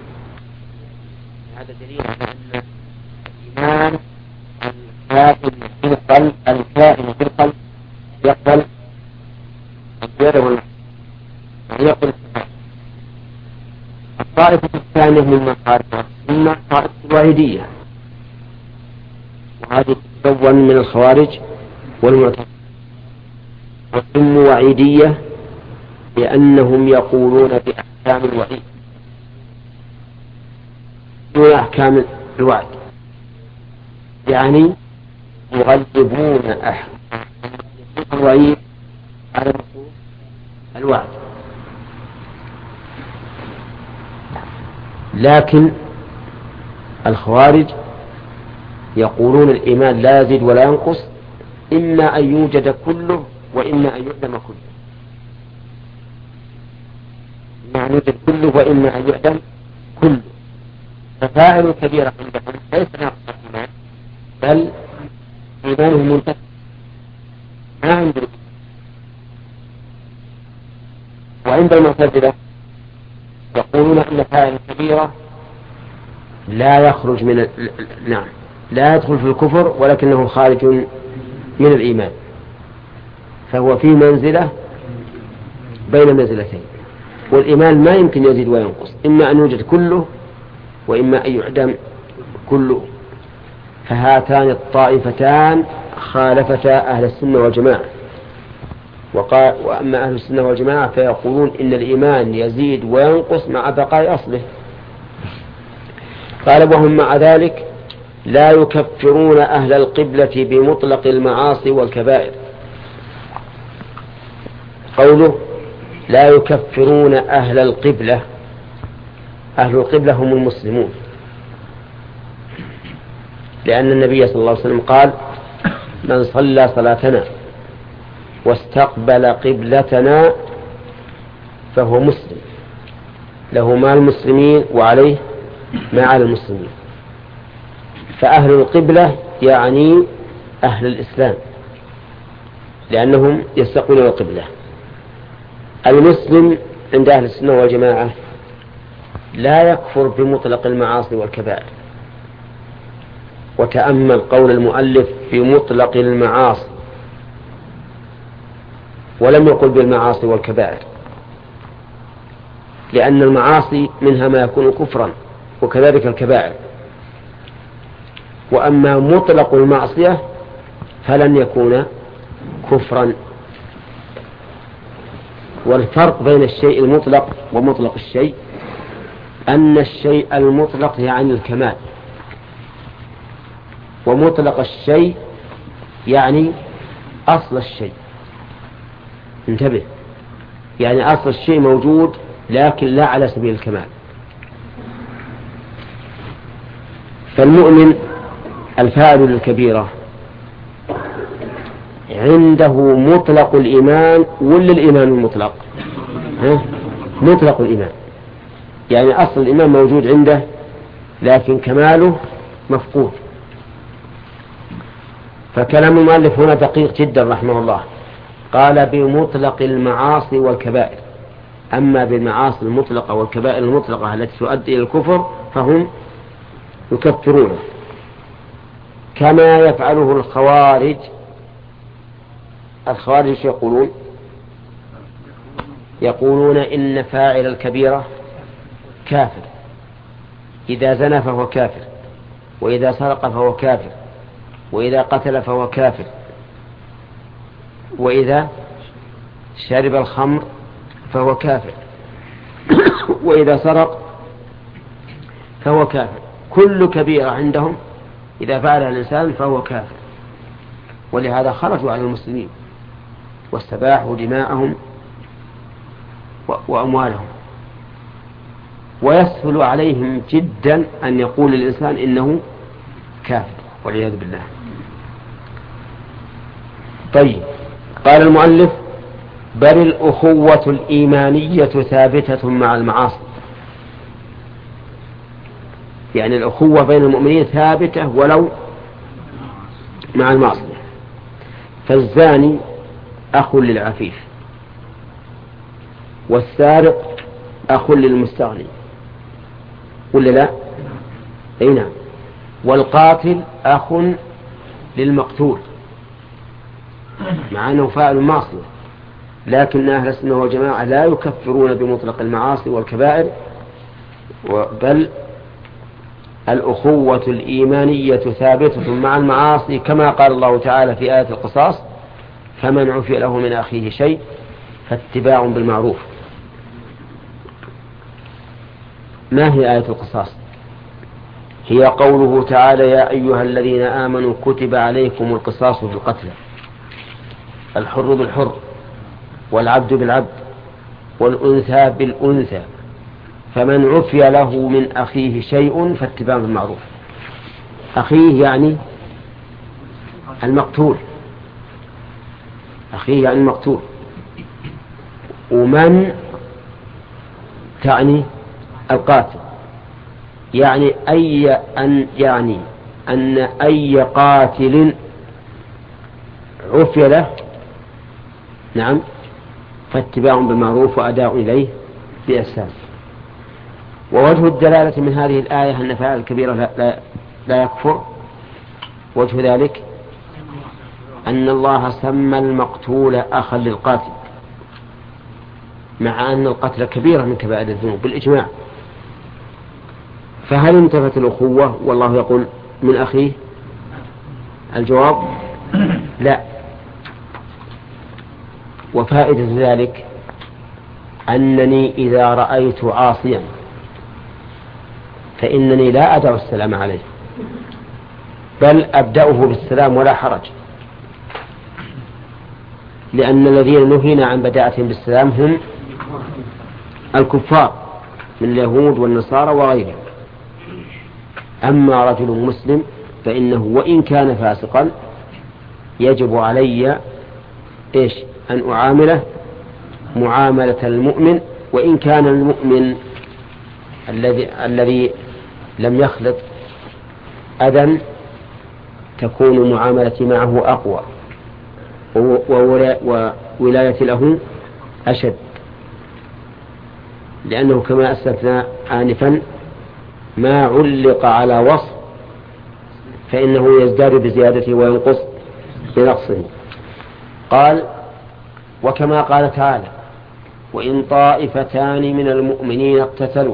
هذا دليل على أن الإيمان الكائن في القلب يقبل الزيادة يقبل. الطائفة الثانية من مخالفة السنة طائفة الوحيدية، وهذه تتكون من الخوارج والمعتزلة، وسموا وعيدية لأنهم يقولون بأحكام الوعيد دون أحكام الوعد، يعني يغلبون أحكام الوعيد على نصوص الوعد. لكن الخوارج يقولون الإيمان لا يزيد ولا ينقص، إما أن يوجد كله وإما أن يعدم كله، إما أن يوجد كله وإما أن يعدم كله. ففاعل الكبيرة عندهم ليس ناقص الإيمان بل إيمانه منتفع ما عنده. وعند المعتزلة يقولون أن فاعل الكبيرة لا يخرج من نعم لا يدخل في الكفر ولكنه خارج من الإيمان، فهو في منزلة بين منزلتين، والإيمان ما يمكن يزيد وينقص، إما أن يوجد كله وإما أن يعدم كله. فهاتان الطائفتان خالفتا أهل السنة والجماعة. وأما أهل السنة والجماعة فيقولون إن الإيمان يزيد وينقص مع بقاء أصله. قال وهم مع ذلك لا يكفرون أهل القبلة بمطلق المعاصي والكبائر. قوله لا يكفرون أهل القبلة، أهل القبلة هم المسلمون، لأن النبي صلى الله عليه وسلم قال من صلى صلاتنا واستقبل قبلتنا فهو مسلم، له ما المسلمين وعليه ما على المسلمين. فأهل القبلة يعني أهل الإسلام لأنهم يستقبلون القبلة. المسلم عند أهل السنة والجماعة لا يكفر بمطلق المعاصي والكبائر. وتأمل قول المؤلف بمطلق المعاصي ولم يقل بالمعاصي والكبائر، لأن المعاصي منها ما يكون كفرا وكذلك الكبائر، وأما مطلق المعصية فلن يكون كفرا. والفرق بين الشيء المطلق ومطلق الشيء أن الشيء المطلق يعني الكمال، ومطلق الشيء يعني أصل الشيء. انتبه، يعني أصل الشيء موجود لكن لا على سبيل الكمال. فالمؤمن الفاعل للكبيرة عنده مطلق الإيمان ولا الإيمان المطلق؟ مطلق الإيمان، يعني أصل الإيمان موجود عنده لكن كماله مفقود. فكلام المؤلف هنا دقيق جدا رحمه الله، قال بمطلق المعاصي والكبائر. أما بالمعاصي المطلقة والكبائر المطلقة التي تؤدي إلى الكفر فهم يكفرونه كما يفعله الخوارج. الخوارج يقولون إن فاعل الكبيرة كافر، إذا زنى فهو كافر، وإذا سرق فهو كافر، وإذا قتل فهو كافر، وإذا شرب الخمر فهو كافر، وإذا سرق فهو كافر. كل كبيرة عندهم إذا فعلها الإنسان فهو كافر، ولهذا خرجوا على المسلمين واستباحوا دماءهم وأموالهم. ويسهل عليهم جدا أن يقول الإنسان إنه كافر والعياذ بالله. طيب، قال المؤلف: بل الأخوة الإيمانية ثابتة مع المعاصي. يعني الأخوة بين المؤمنين ثابتة ولو مع المعصية. فالزاني أخ للعفيف، والسارق أخ للمستغني، ولا لا؟ أي نعم. والقاتل أخ للمقتول مع أنه فاعل معصية، لكن أهل السنة والجماعة لا يكفرون بمطلق المعاصي والكبائر، بل الأخوة الإيمانية ثابتة مع المعاصي، كما قال الله تعالى في آية القصاص: فمن عفي له من أخيه شيء فاتباع بالمعروف. ما هي آية القصاص؟ هي قوله تعالى: يا أيها الذين آمنوا كتب عليكم القصاص في القتلى، الحر بالحر، والعبد بالعبد، والأنثى بالأنثى، فمن عفي له من أخيه شيء فاتباع بالمعروف. أخيه يعني المقتول، أخيه يعني المقتول. ومن تعني القاتل، يعني أن أي قاتل عفي له، نعم، فاتباع بالمعروف وأداء إليه بإحسان. ووجه الدلالة من هذه الآية أن فاعل الكبيرة لا يكفر. وجه ذلك أن الله سمى المقتول أخا للقاتل، مع أن القتل كبيرة من كبائر الذنوب بالإجماع. فهل انتفت الأخوة والله يقول من أخيه؟ الجواب لا. وفائدة ذلك أنني إذا رأيت عاصيا فإنني لا أدع السلام عليه، بل أبدأه بالسلام ولا حرج، لأن الذين نهينا عن بداءتهم بالسلام هم الكفار من اليهود والنصارى وغيرهم. أما رجل مسلم فإنه وإن كان فاسقا يجب علي أن أعامله معاملة المؤمن، وإن كان المؤمن الذي لم يخلط أذى تكون معاملتي معه أقوى وولايتي له أشد، لأنه كما أسلفنا آنفا ما علق على وصف فإنه يزداد بزيادته وينقص بنقصه. قال: وكما قال تعالى: وإن طائفتان من المؤمنين اقتتلوا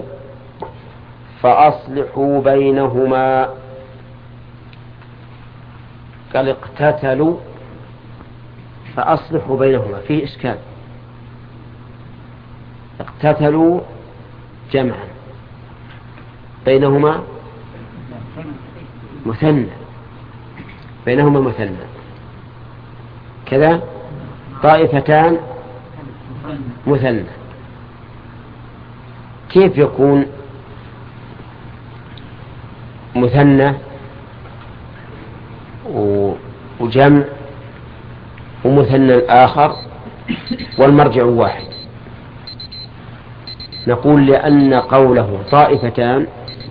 فأصلحوا بينهما. قال اقتتلوا فأصلحوا بينهما، فيه إشكال. اقتتلوا جمعا، بينهما مثنى، بينهما مثنى كذا. طائفتان مثنى، كيف يكون مثنى وجمع ومثنى الآخر والمرجع واحد؟ نقول لأن قوله طائفتان،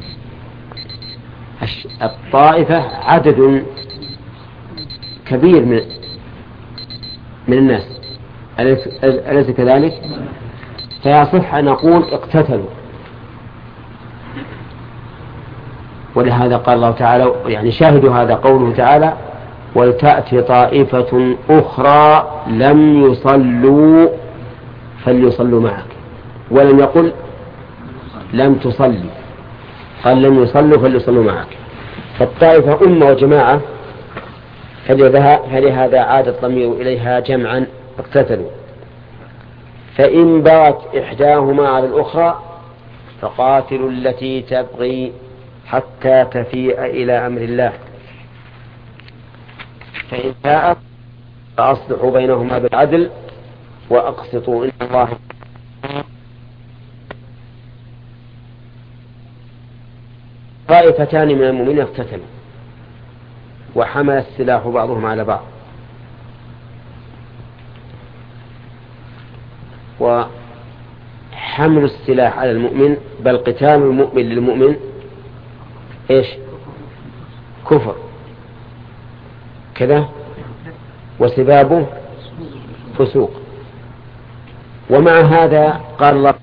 الطائفة عدد كبير من الناس، أليس كذلك؟ فيصح أن نقول اقتتلوا. ولهذا قال الله تعالى، يعني شاهدوا هذا قوله تعالى: ولتأتي طائفة أخرى لم يصلوا فليصلوا معك، ولم يقل لم تصلي، قال لم يصلوا فليصلوا معك. فالطائفة أمة وجماعة، فلهذا عاد الضمير إليها جمعا اقتتلوا. فإن بغت إحداهما على الأخرى فقاتلوا التي تبغي حتى تفيء إلى أمر الله، فإن فاءت فأصلحوا بينهما بالعدل وأقسطوا إن الله. طائفتان من المؤمنين اقتتلوا وحمل السلاح بعضهم على بعض، وحمل السلاح على المؤمن بل قتال المؤمن للمؤمن ايش؟ كفر كذا، وسبابه فسوق. ومع هذا قال الله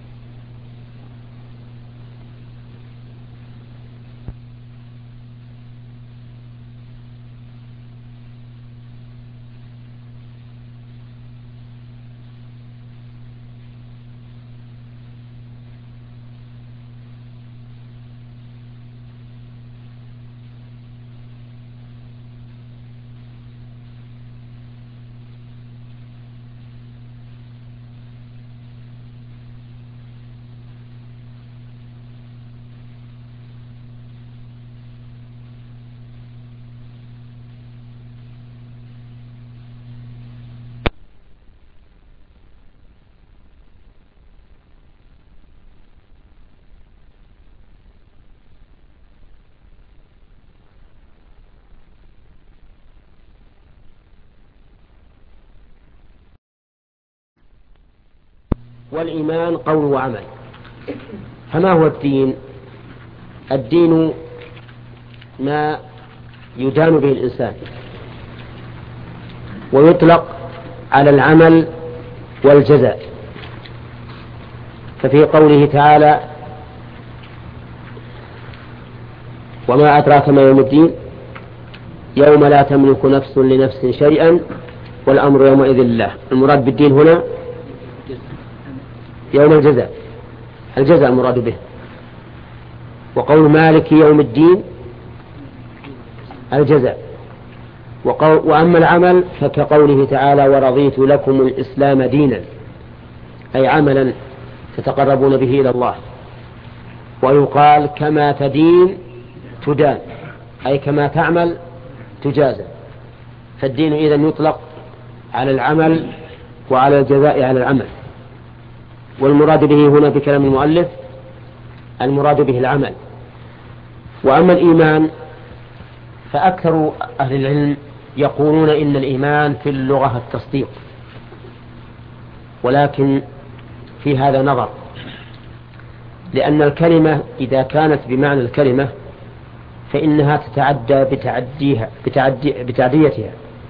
والإيمان قول وعمل. فما هو الدين؟ الدين ما يدان به الإنسان، ويطلق على العمل والجزاء. ففي قوله تعالى وما أدراك ما يوم الدين يوم لا تملك نفس لنفس شيئا والأمر يومئذ لله. المراد بالدين هنا يوم الجزاء، الجزاء المراد به. وقول مالك يوم الدين الجزاء. وأما العمل فكقوله تعالى ورضيت لكم الإسلام دينا، أي عملا تتقربون به إلى الله. ويقال كما تدين تدان، أي كما تعمل تجازى. فالدين إذن يطلق على العمل وعلى الجزاء على العمل. والمراد به هنا بكلام المؤلف المراد به العمل. وأما الإيمان فأكثر أهل العلم يقولون إن الإيمان في اللغة التصديق، ولكن في هذا نظر، لأن الكلمة إذا كانت بمعنى الكلمة فإنها تتعدى بتعديتها،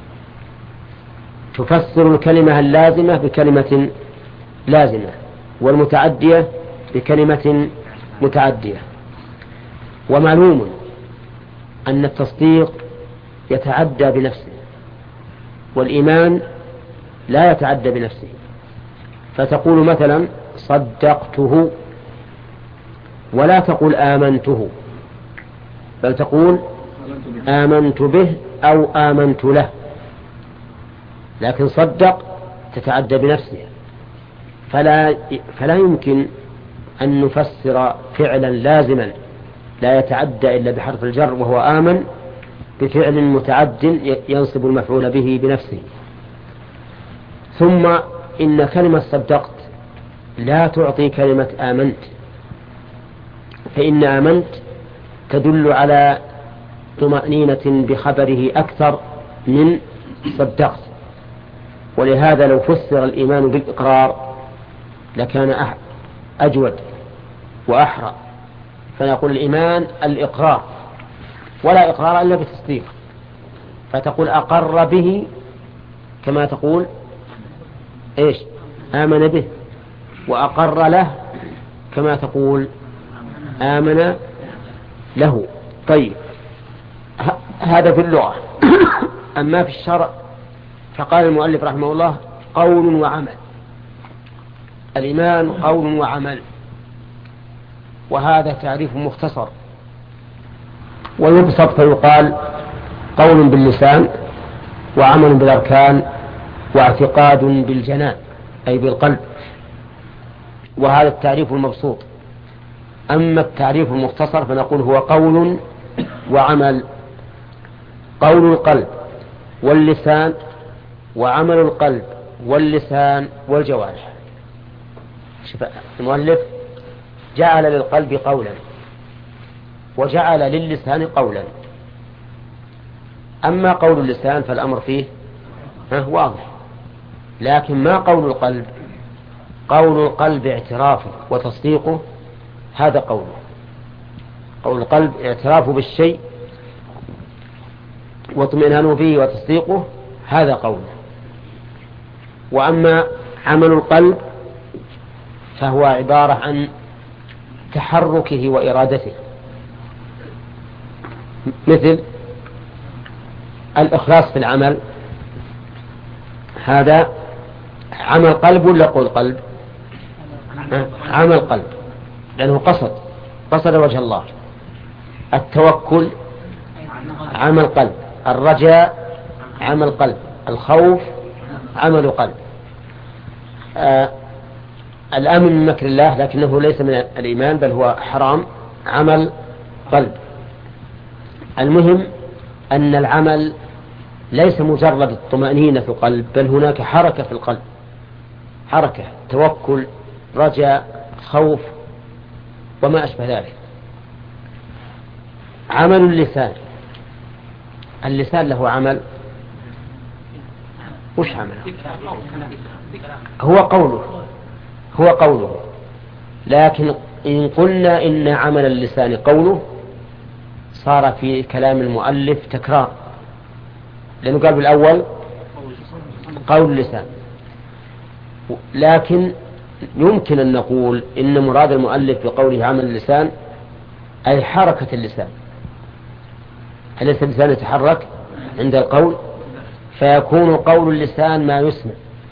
تفسر الكلمة اللازمة بكلمة لازمة، والمتعدية بكلمة متعدية. ومعلوم أن التصديق يتعدى بنفسه، والإيمان لا يتعدى بنفسه. فتقول مثلا صدقته، ولا تقول آمنته، بل تقول آمنت به أو آمنت له. لكن صدق تتعدى بنفسها، فلا يمكن أن نفسر فعلا لازما لا يتعدى إلا بحرف الجر وهو آمن بفعل متعد ينصب المفعول به بنفسه. ثم إن كلمة صدقت لا تعطي كلمة آمنت، فإن آمنت تدل على طمأنينة بخبره أكثر من صدقت. ولهذا لو فسر الإيمان بالإقرار لكان أجود وأحرى، فنقول الإيمان الإقرار، ولا إقرار إلا بتصديق. فتقول أقر به كما تقول إيش آمن به، وأقر له كما تقول آمن له. طيب هذا في اللغة. أما في الشرع فقال المؤلف رحمه الله قول وعمل. الإيمان قول وعمل، وهذا تعريف مختصر ويبسط فيقال قول باللسان وعمل بالأركان واعتقاد بالجنان أي بالقلب، وهذا التعريف المبسوط. أما التعريف المختصر فنقول هو قول وعمل، قول القلب واللسان وعمل القلب واللسان والجوارح. شوف المؤلف جعل للقلب قولا وجعل للسان قولا. أما قول اللسان فالأمر فيه واضح، لكن ما قول القلب؟ قول القلب اعترافه وتصديقه، هذا قوله. قول القلب اعترافه بالشيء واطمئنانه به وتصديقه، هذا قوله. وأما عمل القلب فهو عبارة عن تحركه وإرادته، مثل الإخلاص في العمل، هذا عمل قلب ولا قول قلب؟ عمل قلب، لأنه قصد وجه الله. التوكل عمل قلب، الرجاء عمل قلب، الخوف عمل قلب. الأمن من مكر الله لكنه ليس من الإيمان بل هو حرام، عمل قلب. المهم أن العمل ليس مجرد الطمأنينة في القلب، بل هناك حركة في القلب، حركة، توكل، رجاء، خوف وما أشبه ذلك. عمل اللسان، اللسان له عمل، وش عمله؟ هو قوله، لكن إن قلنا إن عمل اللسان قوله صار في كلام المؤلف تكرار، لأنه قال بالأول قول اللسان. لكن يمكن أن نقول إن مراد المؤلف بقوله عمل اللسان أي حركة اللسان. أليس اللسان يتحرك عند القول؟ فيكون قول اللسان ما يسمع،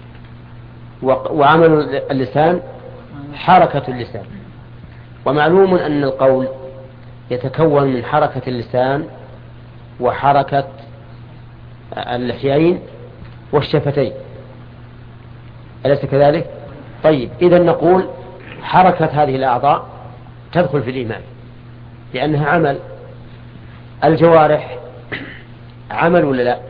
وعمل اللسان حركة اللسان. ومعلوم أن القول يتكون من حركة اللسان وحركة اللحيين والشفتين، أليس كذلك؟ طيب، إذا نقول حركة هذه الأعضاء تدخل في الإيمان لأنها عمل. الجوارح عمل ولا لا؟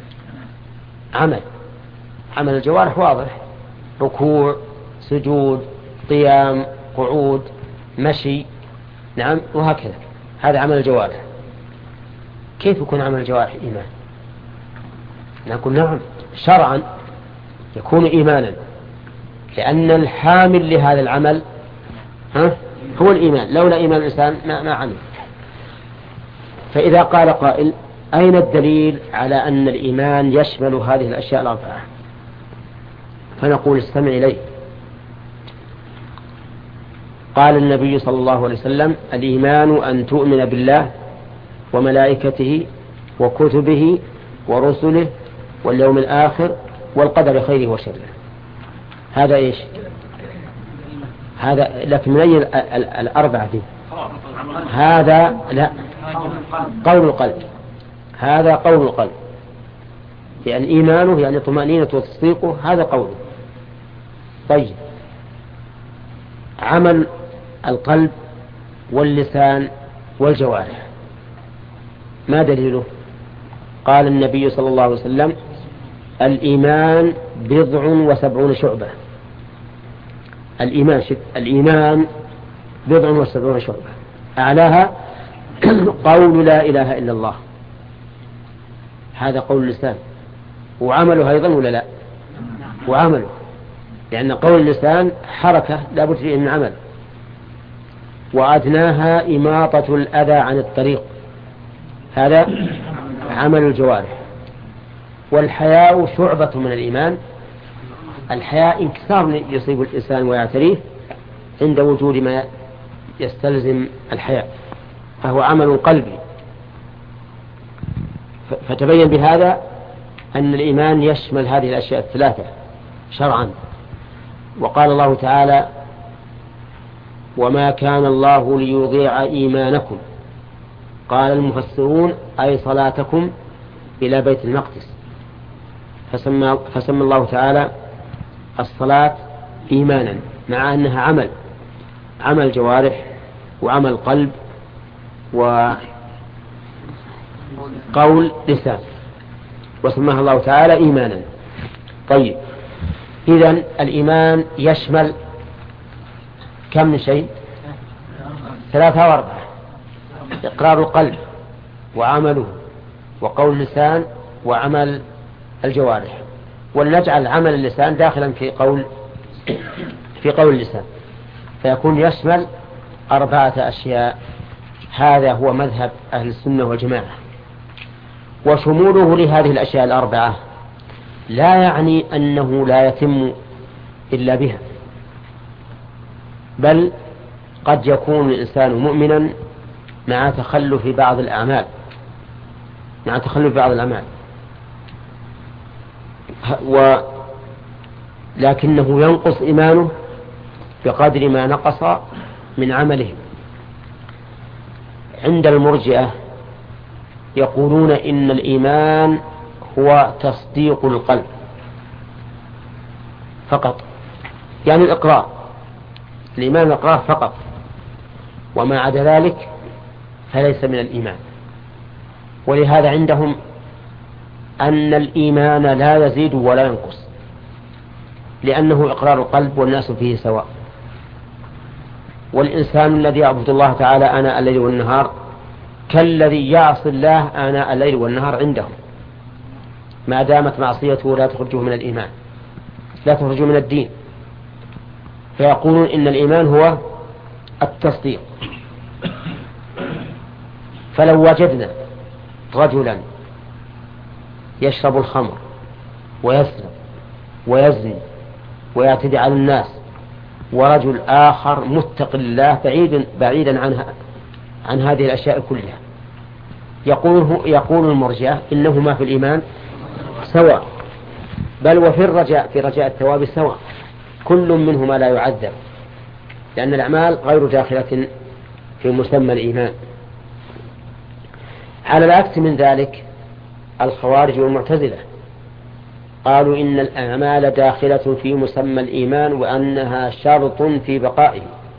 عمل الجوارح واضح، ركوع، سجود، قيام، قعود، مشي، نعم، وهكذا، هذا عمل الجوارح. كيف يكون عمل الجوارح إيمان؟ نقول نعم، شرعا يكون إيمانا، لأن الحامل لهذا العمل هو الإيمان، لولا إيمان الإنسان ما عمل. فإذا قال قائل أين الدليل على أن الإيمان يشمل هذه الأشياء الأربعة؟ فنقول استمع إليه. قال النبي صلى الله عليه وسلم: الإيمان أن تؤمن بالله وملائكته وكتبه ورسله واليوم الآخر والقدر خيره وشره. هذا إيش؟ هذا لكن من أي الأربعة دي؟ هذا لا، قول القلب، هذا قول القلب، يعني إيمانه يعني طمأنينة وتصديقه، هذا قوله. طيب، عمل القلب واللسان والجوارح ما دليله؟ قال النبي صلى الله عليه وسلم: الإيمان 70 شعبة. الإيمان 70 شعبة، أعلاها قول لا إله إلا الله، هذا قول اللسان. وعمله أيضا ولا لا؟ وعمله، لأن قول اللسان حركة لا بد فيه من عمل. وأدناها إماطة الأذى عن الطريق، هذا عمل الجوارح. والحياء شعبة من الإيمان، الحياء انكسار يصيب الإنسان ويعتريه عند وجود ما يستلزم الحياء، فهو عمل قلبي. فتبين بهذا أن الإيمان يشمل هذه الأشياء الثلاثة شرعا. وقال الله تعالى: وما كان الله ليضيع إيمانكم قال المفسرون أي صلاتكم إلى بيت المقدس، فسمى الله تعالى الصلاة إيمانا، مع أنها عمل جوارح وعمل قلب وقول لسان، وسماها الله تعالى إيمانا. طيب، إذن الإيمان يشمل كم من شيء؟ 3 أو 4: إقرار القلب وعمله وقول اللسان وعمل الجوارح، ولنجعل عمل اللسان داخلا في قول اللسان، فيكون يشمل 4 أشياء. هذا هو مذهب أهل السنة والجماعة. وشموله لهذه الأشياء 4 لا يعني أنه لا يتم إلا بها، بل قد يكون الإنسان مؤمنا مع تخلف بعض الأعمال، لكنه ينقص إيمانه بقدر ما نقص من عمله. عند المرجئة يقولون إن الإيمان هو تصديق القلب فقط، يعني الإقرار، الإيمان الإقرار فقط، وما عدا ذلك فليس من الإيمان. ولهذا عندهم أن الإيمان لا يزيد ولا ينقص، لأنه إقرار القلب والناس فيه سواء. والإنسان الذي يعبد الله تعالى آناء الليل والنهار كالذي يعصي الله آناء الليل والنهار عندهم، ما دامت معصيته لا تخرجه من الإيمان، لا تخرجه من الدين. فيقولون إن الإيمان هو التصديق. فلو وجدنا رجلا يشرب الخمر ويسرق ويزني ويعتدي على الناس، ورجل آخر متق الله بعيدا عن هذه الأشياء كلها، يقول المرجئة إنهما في الإيمان سواء، بل وفي رجاء الثواب سواء، كل منهما لا يعذب، لأن الأعمال غير داخلة في مسمى الإيمان. على العكس من ذلك الخوارج والمعتزلة قالوا إن الأعمال داخلة في مسمى الإيمان، وأنها شرط في بقائه،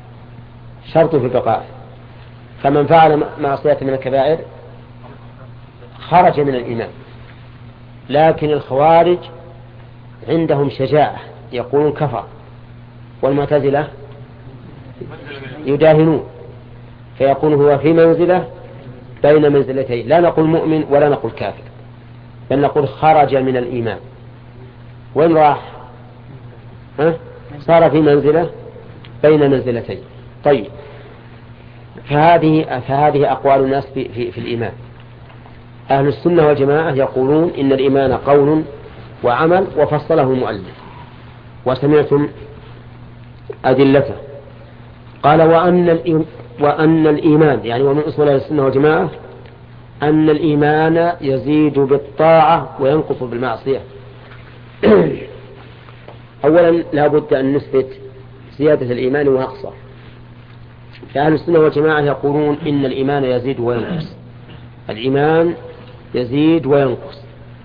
فمن فعل معصية من الكبائر خرج من الإيمان. لكن الخوارج عندهم شجاعة، يقولون كفر، والمعتزلة يداهنون، فيقول هو في منزلة بين منزلتين، لا نقول مؤمن ولا نقول كافر، بل نقول خرج من الإيمان. وين راح؟ صار في منزلة بين منزلتين. طيب، فهذه أقوال الناس في الإيمان. أهل السنة والجماعة يقولون إن الإيمان قول وعمل، وفصله المؤلف وسمعتم أدلته. قال وأن الإيمان، يعني ومن أصول أهل السنة والجماعة أن الإيمان يزيد بالطاعة وينقص بالمعصية. أولا لا بد أن نثبت زيادة الإيمان ونقصه. فأهل السنة والجماعة يقولون إن الإيمان يزيد وينقص، الإيمان يزيد وينقص،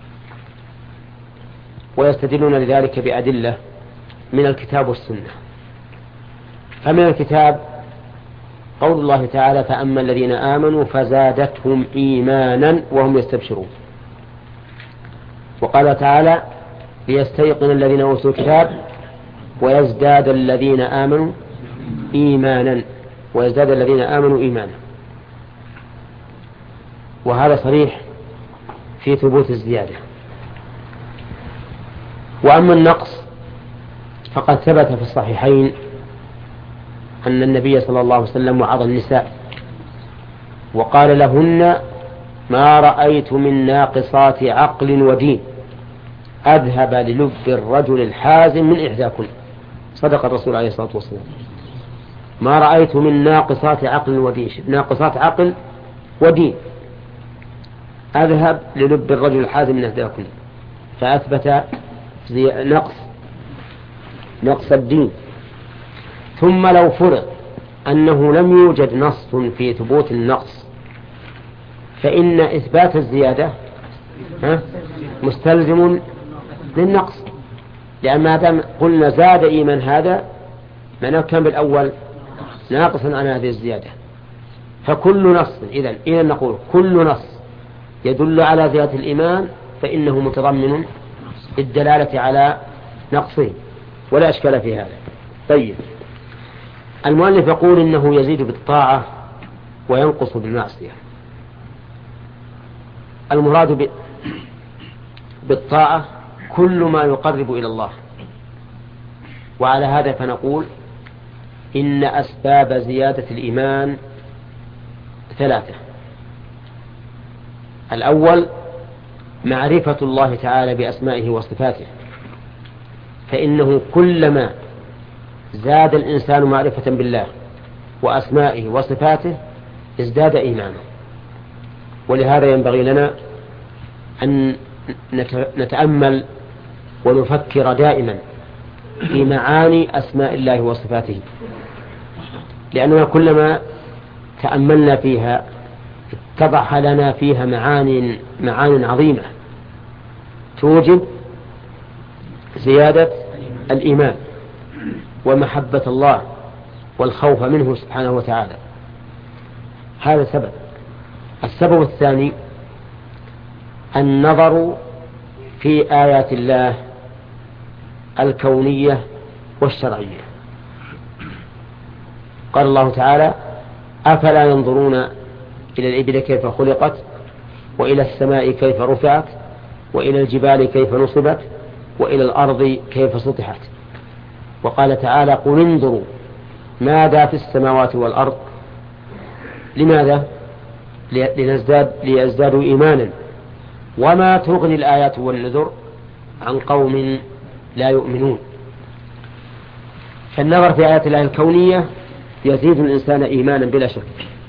ويستدلون لذلك بأدلة من الكتاب والسنة. فمن الكتاب قول الله تعالى: فأما الذين آمنوا فزادتهم إيمانا وهم يستبشرون. وقال تعالى: ليستيقن الذين أوتوا الكتاب ويزداد الذين آمنوا إيمانا، وهذا صريح في ثبوت الزيادة. وأما النقص فقد ثبت في الصحيحين أن النبي صلى الله عليه وسلم وعظ النساء وقال لهن: ما رأيت من ناقصات عقل ودين أذهب للب الرجل الحازم من إحداكن. صدق الرسول عليه الصلاة والسلام. ما رأيت من ناقصات عقل ودين، ناقصات عقل ودين، أذهب للب الرجل الحازم من إحداكن، فأثبت نقص الدين. ثم لو فرض أنه لم يوجد نص في ثبوت النقص فإن إثبات الزيادة مستلزم للنقص، لأن ما دام قلنا زاد إيمان هذا معناه كان بالأول ناقصا عن هذه الزيادة. فكل نص إذن نقول كل نص يدل على زيادة الإيمان فإنه متضمن الدلالة على نقصه، ولا أشكال في هذا. طيب، المؤلف يقول إنه يزيد بالطاعة وينقص بالمعصية. المراد بالطاعة كل ما يقرب إلى الله، وعلى هذا فنقول إن أسباب زيادة الإيمان 3. الأول معرفة الله تعالى بأسمائه وصفاته، فإنه كلما زاد الإنسان معرفة بالله وأسمائه وصفاته ازداد إيمانه. ولهذا ينبغي لنا أن نتأمل ونفكر دائما في معاني أسماء الله وصفاته، لأننا كلما تأملنا فيها اتضح لنا فيها معان عظيمة توجب زيادة الإيمان ومحبة الله والخوف منه سبحانه وتعالى. هذا سبب. السبب الثاني النظر في آيات الله الكونية والشرعية. قال الله تعالى: أفلا ينظرون إلى الإبل كيف خلقت، وإلى السماء كيف رفعت، وإلى الجبال كيف نصبت، وإلى الأرض كيف سطحت. وقال تعالى: قل انظروا ماذا في السماوات والأرض. لماذا؟ ليزدادوا إيمانا. وما تغني الآيات والنذر عن قوم لا يؤمنون. فالنظر في آيات الله الكونية يزيد الإنسان إيمانا بلا شك،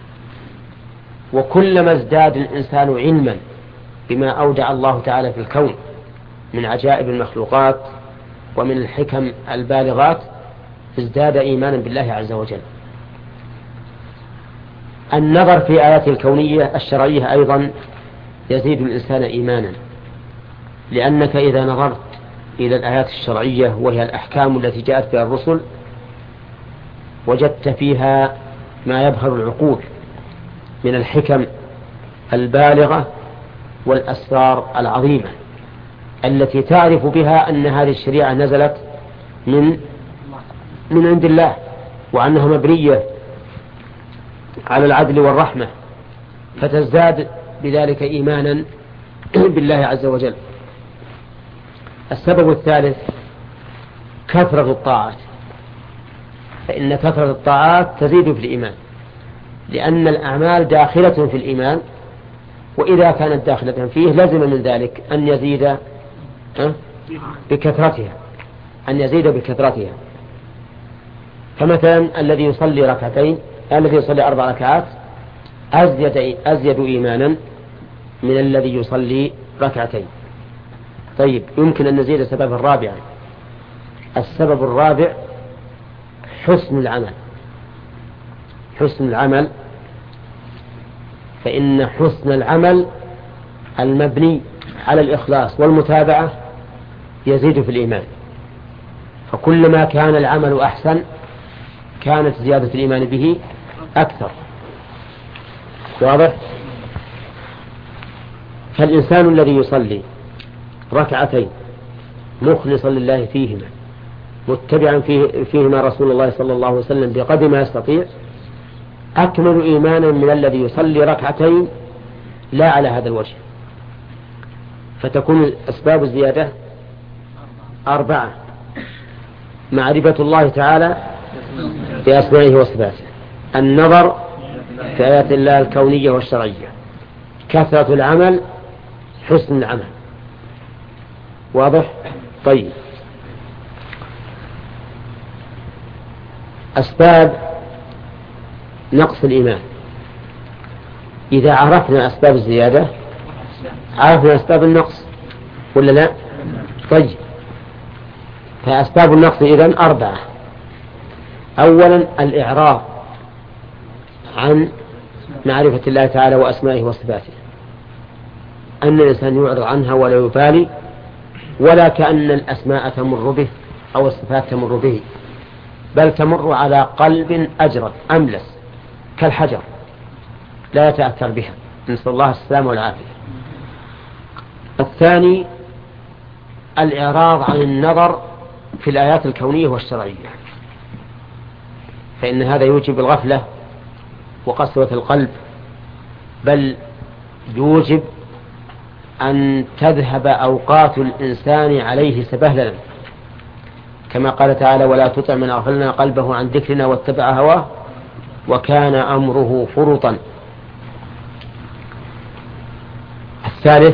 وكلما ازداد الإنسان علما بما أودع الله تعالى في الكون من عجائب المخلوقات ومن الحكم البالغات ازداد إيمانا بالله عز وجل. النظر في آيات الكونية الشرعية أيضا يزيد الإنسان إيمانا، لأنك إذا نظرت إلى الآيات الشرعية وهي الأحكام التي جاءت بها الرسل وجدت فيها ما يبهر العقول من الحكم البالغة والأسرار العظيمة التي تعرف بها أن هذه الشريعة نزلت من عند الله، وأنها مبنية على العدل والرحمة، فتزداد بذلك إيمانا بالله عز وجل. السبب الثالث كثرة الطاعات، فإن كثرة الطاعات تزيد في الإيمان، لأن الأعمال داخلة في الإيمان، وإذا كانت داخلة فيه لازم من ذلك أن يزيد بكثرتها، فمثلا الذي يصلي ركعتين، الذي يصلي 4 ركعات أزيد إيمانا من الذي يصلي ركعتين. طيب، يمكن أن نزيد السبب الرابع. السبب الرابع حسن العمل، فإن حسن العمل المبني على الإخلاص والمتابعة يزيد في الإيمان، فكلما كان العمل أحسن كانت زيادة الإيمان به أكثر. واضح؟ فالإنسان الذي يصلي ركعتين مخلصا لله فيهما متبعا فيهما رسول الله صلى الله عليه وسلم بقدر ما يستطيع أكمل إيمانا من الذي يصلي ركعتين لا على هذا الوجه. فتكون أسباب الزيادة 4: معرفة الله تعالى بأسمائه وصفاته، النظر في آيات الله الكونية والشرعية، كثرة العمل، حسن العمل. واضح؟ طيب، أسباب نقص الإيمان. إذا عرفنا أسباب الزيادة عرفنا أسباب النقص ولا لا؟ طيب، فأسباب النقص إذن 4. أولا الإعراض عن معرفة الله تعالى وأسمائه وصفاته أن الإنسان يعرض عنها ولا يبالي، ولا كأن الأسماء تمر به أو الصفات تمر به، بل تمر على قلب أجرد أملس كالحجر لا يتأثر بها، نسأل الله السلامة والعافية. الثاني الإعراض عن النظر في الآيات الكونية والشرعية، فإن هذا يوجب الغفلة وقسوة القلب، بل يوجب أن تذهب أوقات الإنسان عليه سبهللا، كما قال تعالى: ولا تطع من أغفلنا قلبه عن ذكرنا واتبع هواه وكان أمره فرطا. الثالث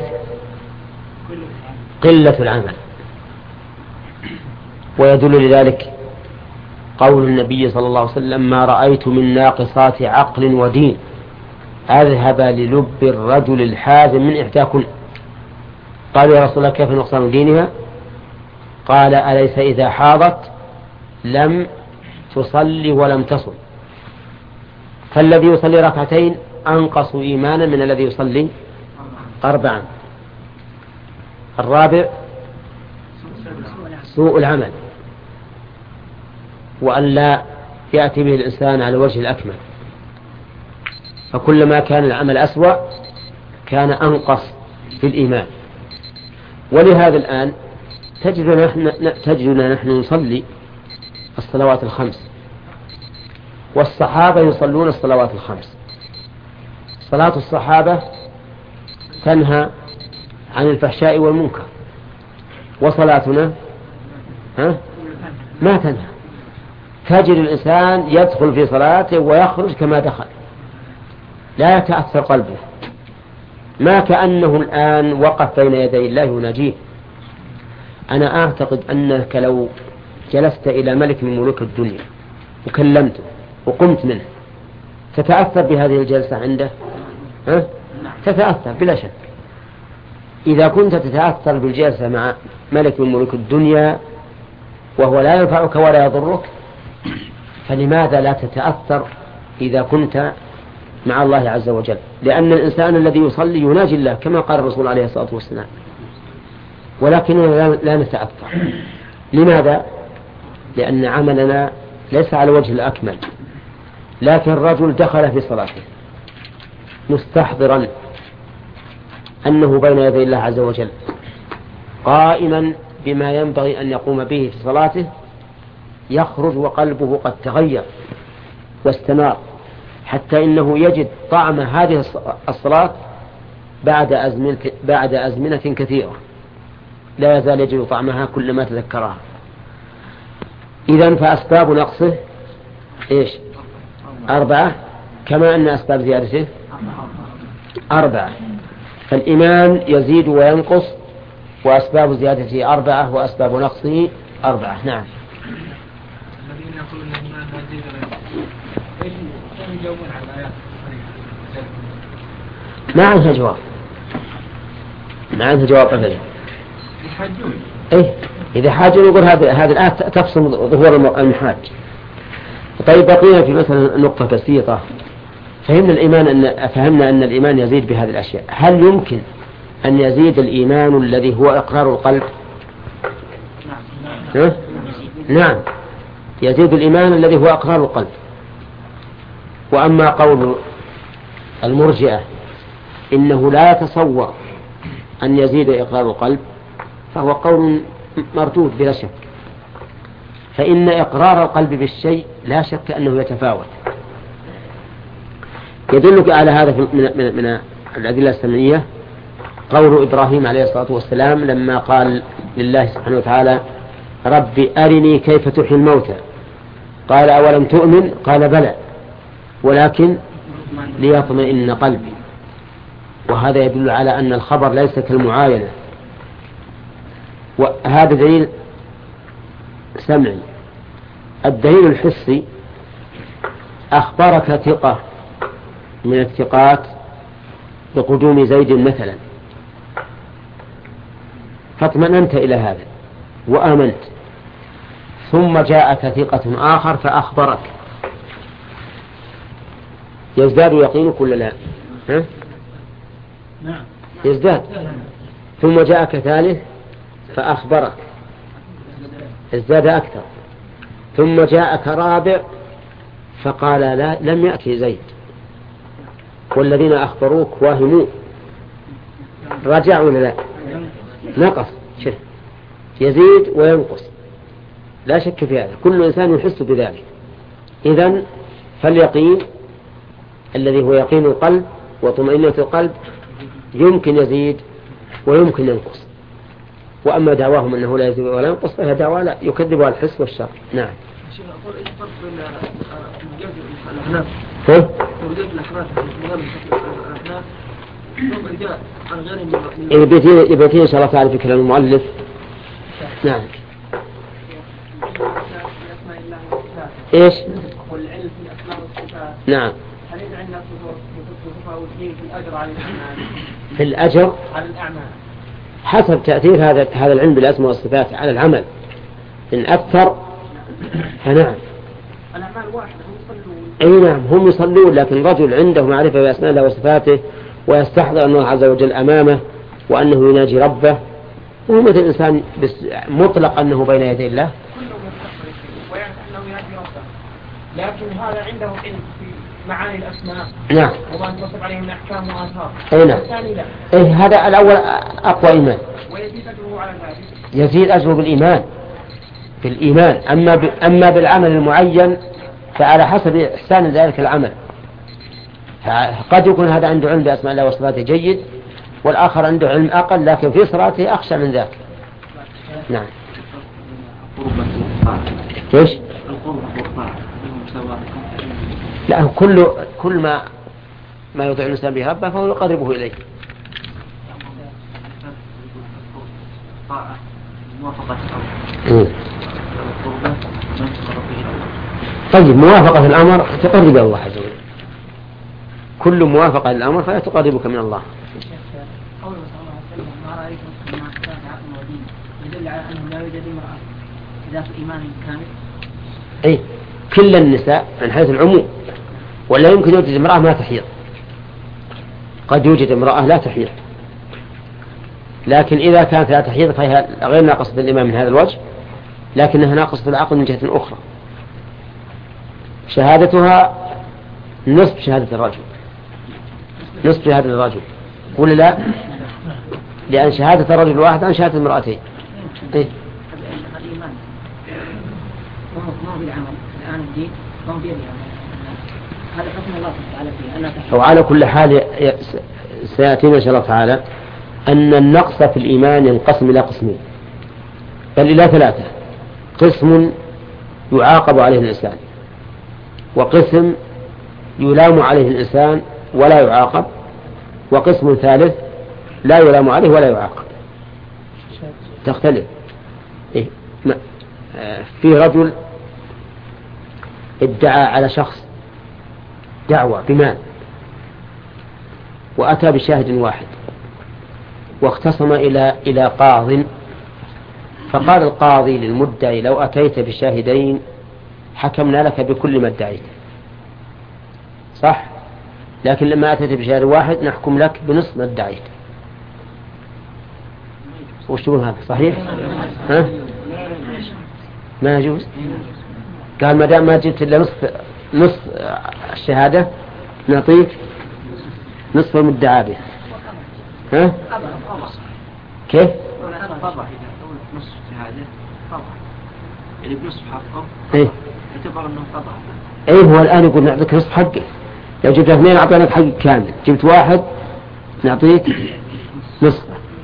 قلة العمل، ويدل لذلك قول النبي صلى الله عليه وسلم: ما رأيت من ناقصات عقل ودين أذهب للب الرجل الحازم من إحداكن. قال: يا رسول الله كيف نقصان دينها؟ قال: أليس إذا حاضت لم تصلي ولم تصل؟ فالذي يصلي ركعتين أنقص إيمانا من الذي يصلي 4. الرابع سوء العمل، وأن لا يأتي به الإنسان على وجه الأكمل، فكلما كان العمل أسوأ كان أنقص في الإيمان. ولهذا الآن تجدنا نحن نصلي الصلوات الخمس، والصحابة يصلون الصلوات الخمس. صلاة الصحابة تنهى عن الفحشاء والمنكر، وصلاتنا ما تنهى. تجد الإنسان يدخل في صلاته ويخرج كما دخل، لا يتأثر قلبه، ما كأنه الآن وقف بين يدي الله يناجيه. أنا أعتقد أنك لو جلست إلى ملك من ملوك الدنيا وكلمته وقمت منه تتأثر بهذه الجلسة عنده؟ تتأثر بلا شك. إذا كنت تتأثر بالجلسة مع ملك من ملوك الدنيا وهو لا ينفعك ولا يضرك، فلماذا لا تتأثر إذا كنت مع الله عز وجل؟ لأن الإنسان الذي يصلي يناجي الله كما قال الرسول عليه الصلاة والسلام، ولكننا لا نتأثر. لماذا؟ لأن عملنا ليس على وجه الأكمل. لكن الرجل دخل في صلاته مستحضرا أنه بين يدي الله عز وجل، قائما بما ينبغي أن يقوم به في صلاته، يخرج وقلبه قد تغير واستنار، حتى إنه يجد طعم هذه الصلاة بعد أزمنة كثيرة، لا يزال يجد طعمها كلما تذكرها. إذن فأسباب نقصه إيش؟ 4، كما أن أسباب زيادته 4. فالإيمان يزيد وينقص، وأسباب زيادته 4 وأسباب نقصه 4. نعم. الذين يقولون الإيمان لا يزيد ولا ينقص، ايش يجاوبون على الآيات الصحيحة؟ ما عنها جواب، ما عنها جواب أبدا. يحاجون. إيه، إذا حاجوا يقول هذه الآية تفصل ظهور المحاج. طيب بقينا في مثلا نقطة بسيطة. فهمنا أن الإيمان يزيد بهذه الأشياء. هل يمكن أن يزيد الإيمان الذي هو إقرار القلب؟ نعم، يزيد الإيمان الذي هو إقرار القلب. وأما قول المرجئة إنه لا يتصور أن يزيد إقرار القلب فهو قول مردود بلا شك، فإن إقرار القلب بالشيء لا شك أنه يتفاوت. يدلك على هذا من الأدلة السمعية قول إبراهيم عليه الصلاة والسلام لما قال لله سبحانه وتعالى: رب أرني كيف تحيي الموتى، قال: أولم تؤمن؟ قال: بلى ولكن ليطمئن قلبي. وهذا يدل على أن الخبر ليس كالمعاينة، وهذا دليل سمعي. الدليل الحسي: أخبرك ثقة من الثقات بقدوم زيد مثلا، فاطمأننت إلى هذا وآمنت، ثم جاءك ثقة آخر فأخبرك، يزداد يقينك ولا لا؟ ها؟ نعم يزداد. ثم جاءك ثالث فأخبرك ازداد أكثر. ثم جاءك رابع فقال لا لم يأتي زيد، والذين أخبروك واهموا، رجع ولا لا؟ نقص. شف يزيد وينقص لا شك في هذا، كل إنسان يحس بذلك. إذن فاليقين الذي هو يقين القلب وطمئنة القلب يمكن يزيد ويمكن ينقص. وأما دعواهم أنه لا يزيد ولا ينقص فهي دعوة لا يكذبها الحس والشر. نعم. يبتين إن شاء الله تعالى في كلام المؤلف. نعم. إيش؟ والعلم في الأسماء والصفات. نعم. هل عندنا صفة أو اثنين في الأجر على الأعمال؟ في الأجر على الأعمال حسب تأثير هذا العلم بالأسماء والصفات على العمل. إن أكثر فنعم. الأعمال واحدة هم يصلون. أي نعم هم يصلون، لكن رجل عنده معرفة بأسماء الله وصفاته ويستحضر أن الله عز وجل أمامه وأنه يناجي ربه، وهو مثل إنسان مطلق أنه بين يدي الله ويعرف أنه يناجي ربه، لكن هذا عنده علم في معاني الأسماء. نعم. وما تصف عليه من أحكام وآثار. أي نعم. الثاني لا. إيه هذا الأول أقوى إيمان. ويزيد أجره على ذلك. يزيد أجره بالإيمان في الإيمان. أما بالعمل المعين فعلى حسب إحسان ذلك العمل. قد يكون هذا عنده علم بأسماء الله وصفاته جيد، والآخر عنده علم أقل لكن في صلاته أخشى من ذاك. نعم. إيش؟ لا كل ما يطيع الإنسان به ربه فهو يقربه إليه. طيب موافقة الأمر تقرب إلى الله عز وجل، كل موافقة للأمر فلا تقربك من الله. قوله صلى الله عليه وسلم ما رأيكم مع اختلاف عقل ودين يدل على أنه لا يوجد امرأة ذات إيمان كامل. أي كل النساء من حيث العموم، ولا يمكن يوجد امرأة ما تحيض. قد يوجد امرأة لا تحيض، لكن إذا كانت لا تحيض فهي غير ناقصة الإيمان من هذا الوجه، لكنها ناقصة العقل من جهة أخرى. شهادتها نصف شهادة الرجل، نصف شهادة الرجل ولا لا؟ لأن شهادة الرجل واحد عن شهادة المرأتين. إيه؟ الإيمان ما هو بالعمل الآن الدين ما هو بيدها، هذا حكم الله تعالى فيه. وعلى كل حال سيأتينا إن شاء الله تعالى أن النقص في الإيمان ينقسم إلى قسمين، بل إلى ثلاثة. قسم يعاقب عليه الإنسان، وقسم يلام عليه الإنسان ولا يعاقب، وقسم ثالث لا يلام عليه ولا يعاقب. تختلف. إيه؟ في رجل ادعى على شخص دعوة بمال وأتى بشاهد واحد واختصم إلى قاض، فقال القاضي للمدعي لو أتيت بشاهدين حكمنا لك بكل ما ادعيت، صح؟ لكن لما أتيت بشاهد واحد نحكم لك بنصف ما ادعيت. وش تقول هذا صحيح؟ ها؟ ما يجوز. قال ما دام ما جبت إلا نصف الشهادة نعطيك نصف المدعى به. ها؟ كيف؟ نصف شهادة طبعا يعني بنصف حقه. إيه؟ يعتبر أنه طبعا. إيه هو الآن يقول نعطيك نصف حقه. لو جبت اثنين أعطيناك حق كامل، جبت واحد نعطيك نصف.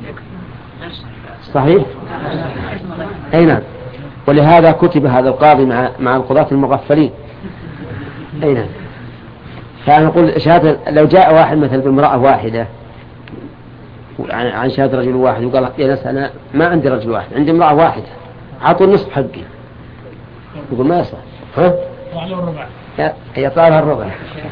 صحيح؟ أي نعم. ولهذا كتب هذا القاضي مع القضاة المغفلين. أي نعم. فأنا أقول شهادة لو جاء واحد مثل بامرأة واحدة عن شهادة رجل واحد وقال يا ناس أنا ما عندي رجل واحد عندي امرأة واحدة عطوا النصف حقي، يقول ما يصح. ها؟ يطلع لها الربع.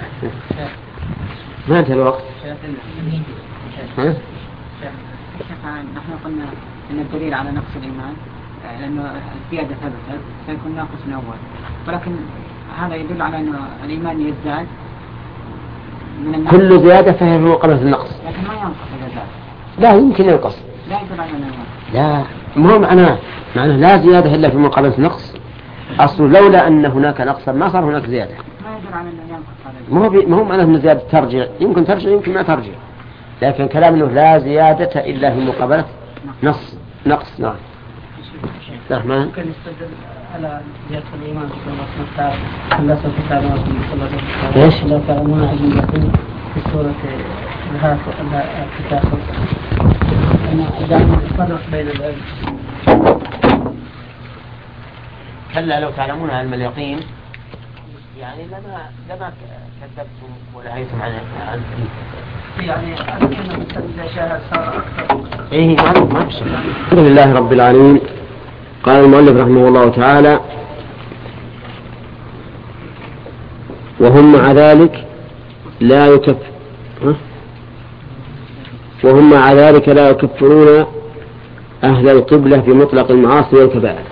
ما انتهى الوقت. ها؟ نحن قلنا أن الدليل على نقص الإيمان لأنه الزيادة ثبتت سيكون ناقص من أول، ولكن هذا يدل على أن الإيمان يزداد من النقص. كل زيادة فهي في مقابلة النقص. لكن ما ينقص إذا زاد. لا يمكن ينقص. لا يدل على أنه ينقص. لا ما هو معناه لا زيادة إلا في مقابلة النقص. أصل لولا أن هناك نقصا ما صار هناك زيادة. ما يدل على أنه ينقص هذا. ما هو معناه أن زيادة ترجع، يمكن ترجع يمكن ما ترجع، لكن كلام أنه لا زيادة إلا في مقابلة نقص. نعم. ممكن يستدل على زيادة الإيمان في الله سبحانه وتعالى. الله سبحانه وتعالى إيش؟ لا تعلمون أجل يقول في سورة الكتاب أن دائما يفرق بين العلم. كلا لو تعلمون علم اليقين يعني لما كذبتم ونهيتم عن يعني أذكر إذا شاهد صار أكثر. إيه ما في شك. الحمد لله رب العالمين. قال المؤلف رحمه الله تعالى: وهم مع ذلك لا يكفرون أهل القبلة في مطلق المعاصي والكبائر.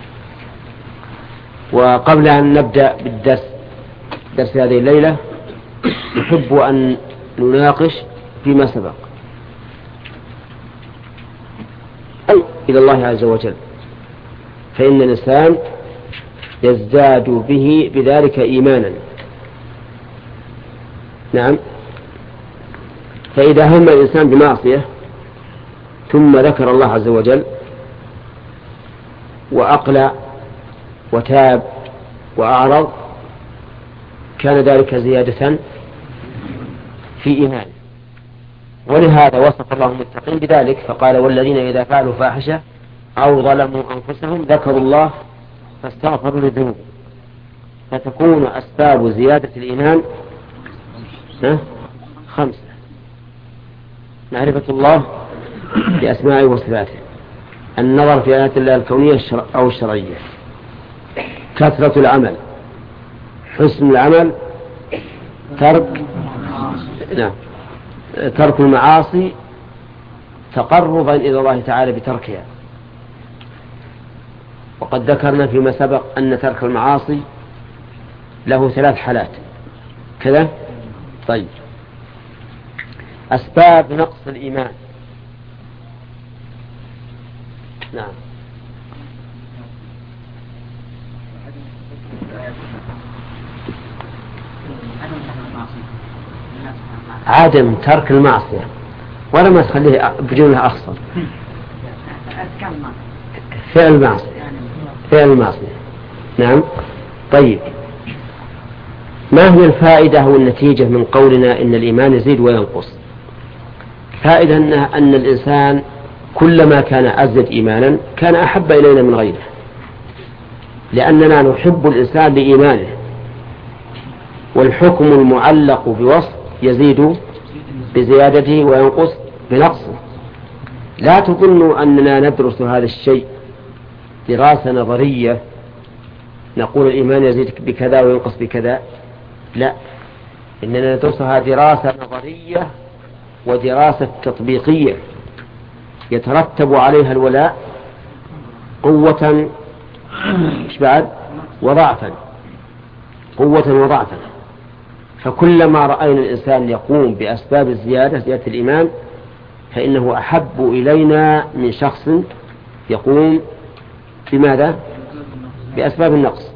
وقبل أن نبدأ درس هذه الليلة نحب أن نناقش فيما سبق إلى الله عز وجل، فإن الإنسان يزداد بذلك إيمانا. نعم. فإذا هم الإنسان بمعصية ثم ذكر الله عز وجل وأقلع وتاب وأعرض كان ذلك زيادة في إيمان. ولهذا وصف الله المتقين بذلك فقال: والذين إذا فعلوا فاحشة أو ظلموا أنفسهم ذكروا الله فاستغفروا لذنوبهم. فتكون أسباب زيادة الإيمان 5: معرفة الله بأسمائه وصفاته، النظر في آيات الله الكونية أو الشرعية، كثرة العمل، حسن العمل، ترك المعاصي تقربا إلى الله تعالى بتركها. وقد ذكرنا فيما سبق أن ترك المعاصي له 3 حالات كذا. طيب، أسباب نقص الإيمان. نعم. عدم ترك المعصية، ولا ما تخليه بجملة أخصر، فعل المعصية. نعم. طيب، ما هي الفائدة والنتيجة من قولنا إن الإيمان يزيد وينقص؟ فائدة أن الإنسان كلما كان أزد إيمانا كان أحب إلينا من غيره، لأننا نحب الإنسان لإيمانه، والحكم المعلق بوصف يزيد بزيادته وينقص بنقصه. لا تظنوا أننا ندرس هذا الشيء دراسة نظرية نقول الإيمان يزيد بكذا وينقص بكذا، لا، إننا ندرسها دراسة نظرية ودراسة تطبيقية يترتب عليها الولاء قوة وضعفا. فكلما رأينا الإنسان يقوم بأسباب زيادة الإيمان فإنه أحب إلينا من شخص يقوم بماذا؟ بأسباب النقص.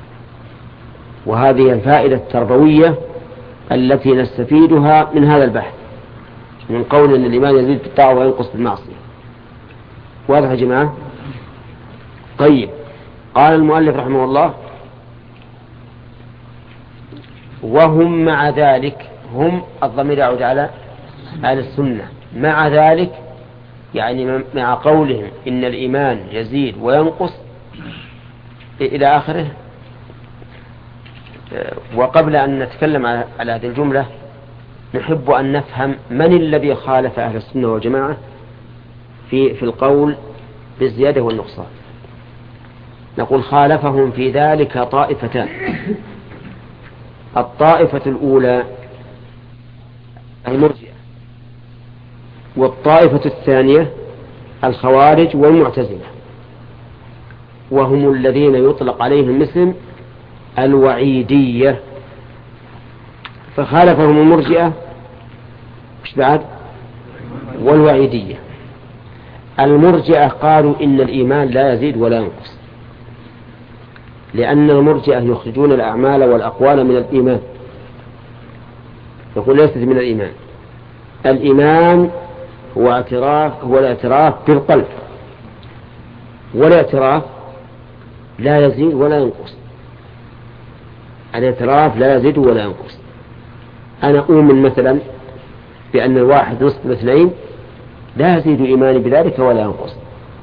وهذه الفائدة التربوية التي نستفيدها من هذا البحث، من قول أن الإيمان يزيد بالطاعة وينقص بالمعصية. واضح يا جماعة؟ طيب، قال المؤلف رحمه الله: وهم مع ذلك، هم الضمير يعود على أهل السنة، مع ذلك يعني مع قولهم إن الإيمان يزيد وينقص إلى آخره. وقبل أن نتكلم على هذه الجملة نحب أن نفهم من الذي خالف أهل السنة والجماعة في القول بالزيادة والنقصان. نقول خالفهم في ذلك طائفتان: الطائفة الأولى المرجئة، والطائفة الثانية الخوارج والمعتزلة، وهم الذين يطلق عليهم اسم الوعيدية. فخالفهم المرجئة مش بعد والوعيدية. المرجئة قالوا إن الإيمان لا يزيد ولا ينقص، لأن المرجئة يخرجون الأعمال والأقوال من الإيمان، يقول ليست من الإيمان. الإيمان هو الاعتراف بالقلب، والاعتراف لا يزيد ولا ينقص. الاعتراف لا يزيد ولا ينقص. أنا أؤمن مثلا بأن الواحد نصف الاثنين، لا يزيد إيماني بذلك ولا ينقص.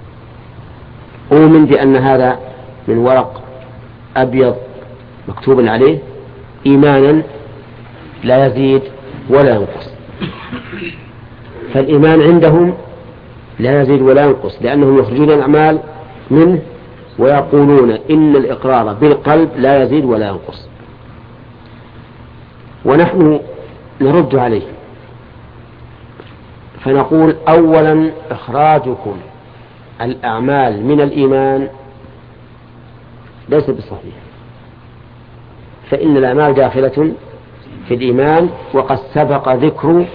أؤمن بأن هذا من ورق أبيض مكتوب عليه إيمانا لا يزيد ولا ينقص. فالإيمان عندهم لا يزيد ولا ينقص، لأنهم يخرجون الأعمال منه ويقولون إن الإقرار بالقلب لا يزيد ولا ينقص. ونحن نرد عليه فنقول: أولا إخراجكم الأعمال من الإيمان ليس بصحيح، فإن الأعمال داخلة في الإيمان، وقد سبق ذكر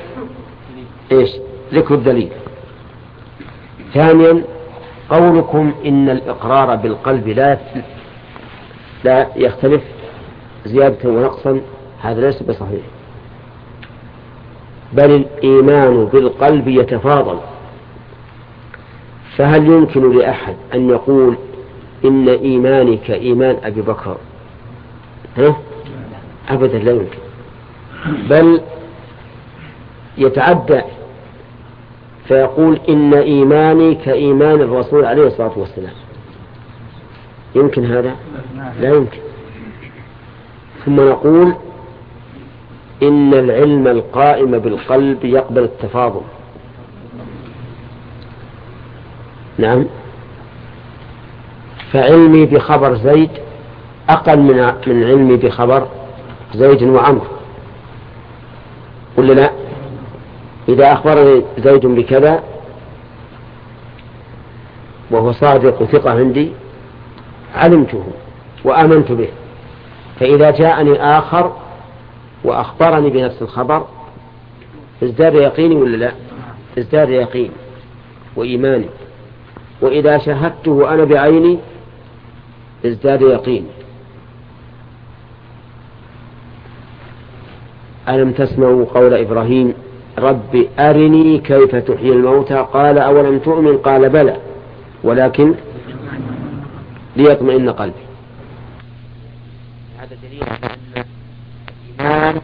الدليل. ثانيا قولكم إن الإقرار بالقلب لا يختلف زيادة ونقصا، هذا ليس بصحيح، بل الإيمان بالقلب يتفاضل. فهل يمكن لأحد أن يقول إن إيماني كإيمان أبي بكر؟ أبدا لا يمكن، بل يتعدى فيقول إن إيماني كإيمان الرسول عليه الصلاة والسلام. يمكن هذا؟ لا يمكن. ثم نقول إن العلم القائم بالقلب يقبل التفاضل. نعم، فعلمي بخبر زيد أقل من علمي بخبر زيد وعمر، ولا لا؟ إذا أخبرني زيد بكذا وهو صادق وثقة عندي علمته وآمنت به، فإذا جاءني آخر وأخبرني بنفس الخبر ازداد يقيني ولا لا؟ ازداد يقين وإيماني. وإذا شاهدته أنا بعيني ازداد يقين. ألم تسمعوا قول إبراهيم: رب أرني كيف تحيي الموتى، قال أولم تؤمن، قال بلى ولكن ليطمئن قلبي. هذا دليل أن الإيمان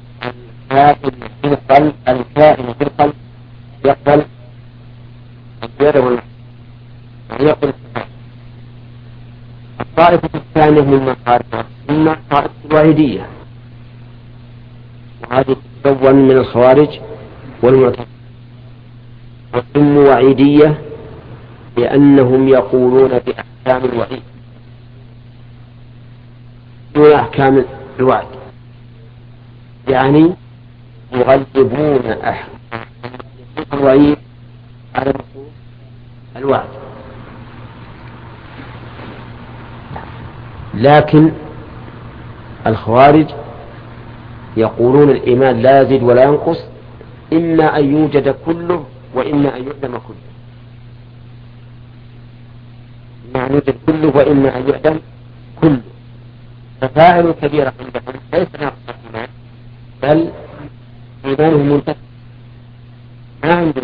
الكائن في القلب يقبل الزيادة يقبل. الطائفة الثانية من مخارجها ثم الطائفة الوعيدية، وهذه تتكون من الخوارج والمعتزلة. وهم وعيدية لأنهم يقولون بأحكام الوعيد دون أحكام الوعد، يعني يغلبون أحكام الوعيد على نصوص الوعد. لكن الخوارج يقولون الإيمان لا يزيد ولا ينقص، إما أن يوجد كله وإما أن يعدم كله. إما أن يوجد كله وإما أن يعدم كله. ففاعل كبيرة عندهم ليس ناقص الإيمان، بل إيمانه منتفع ما عنده.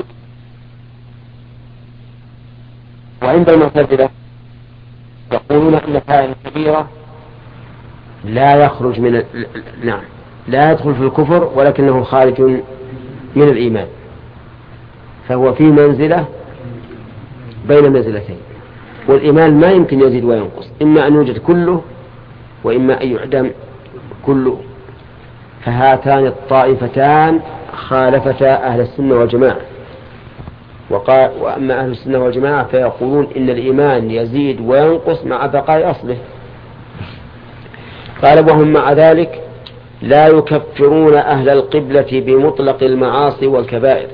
وعند المعتزلة يقولون أن فاعل كبيرة لا يخرج من نعم لا يدخل في الكفر، ولكنه خارج من الإيمان، فهو في منزلة بين منزلتين. والإيمان ما يمكن يزيد وينقص، إما أن يوجد كله وإما أن يعدم كله. فهاتان الطائفتان خالفتا أهل السنة والجماعة. وأما أهل السنة والجماعة فيقولون إن الإيمان يزيد وينقص مع بقاء أصله. قال: وهم مع ذلك لا يكفرون أهل القبلة بمطلق المعاصي والكبائر.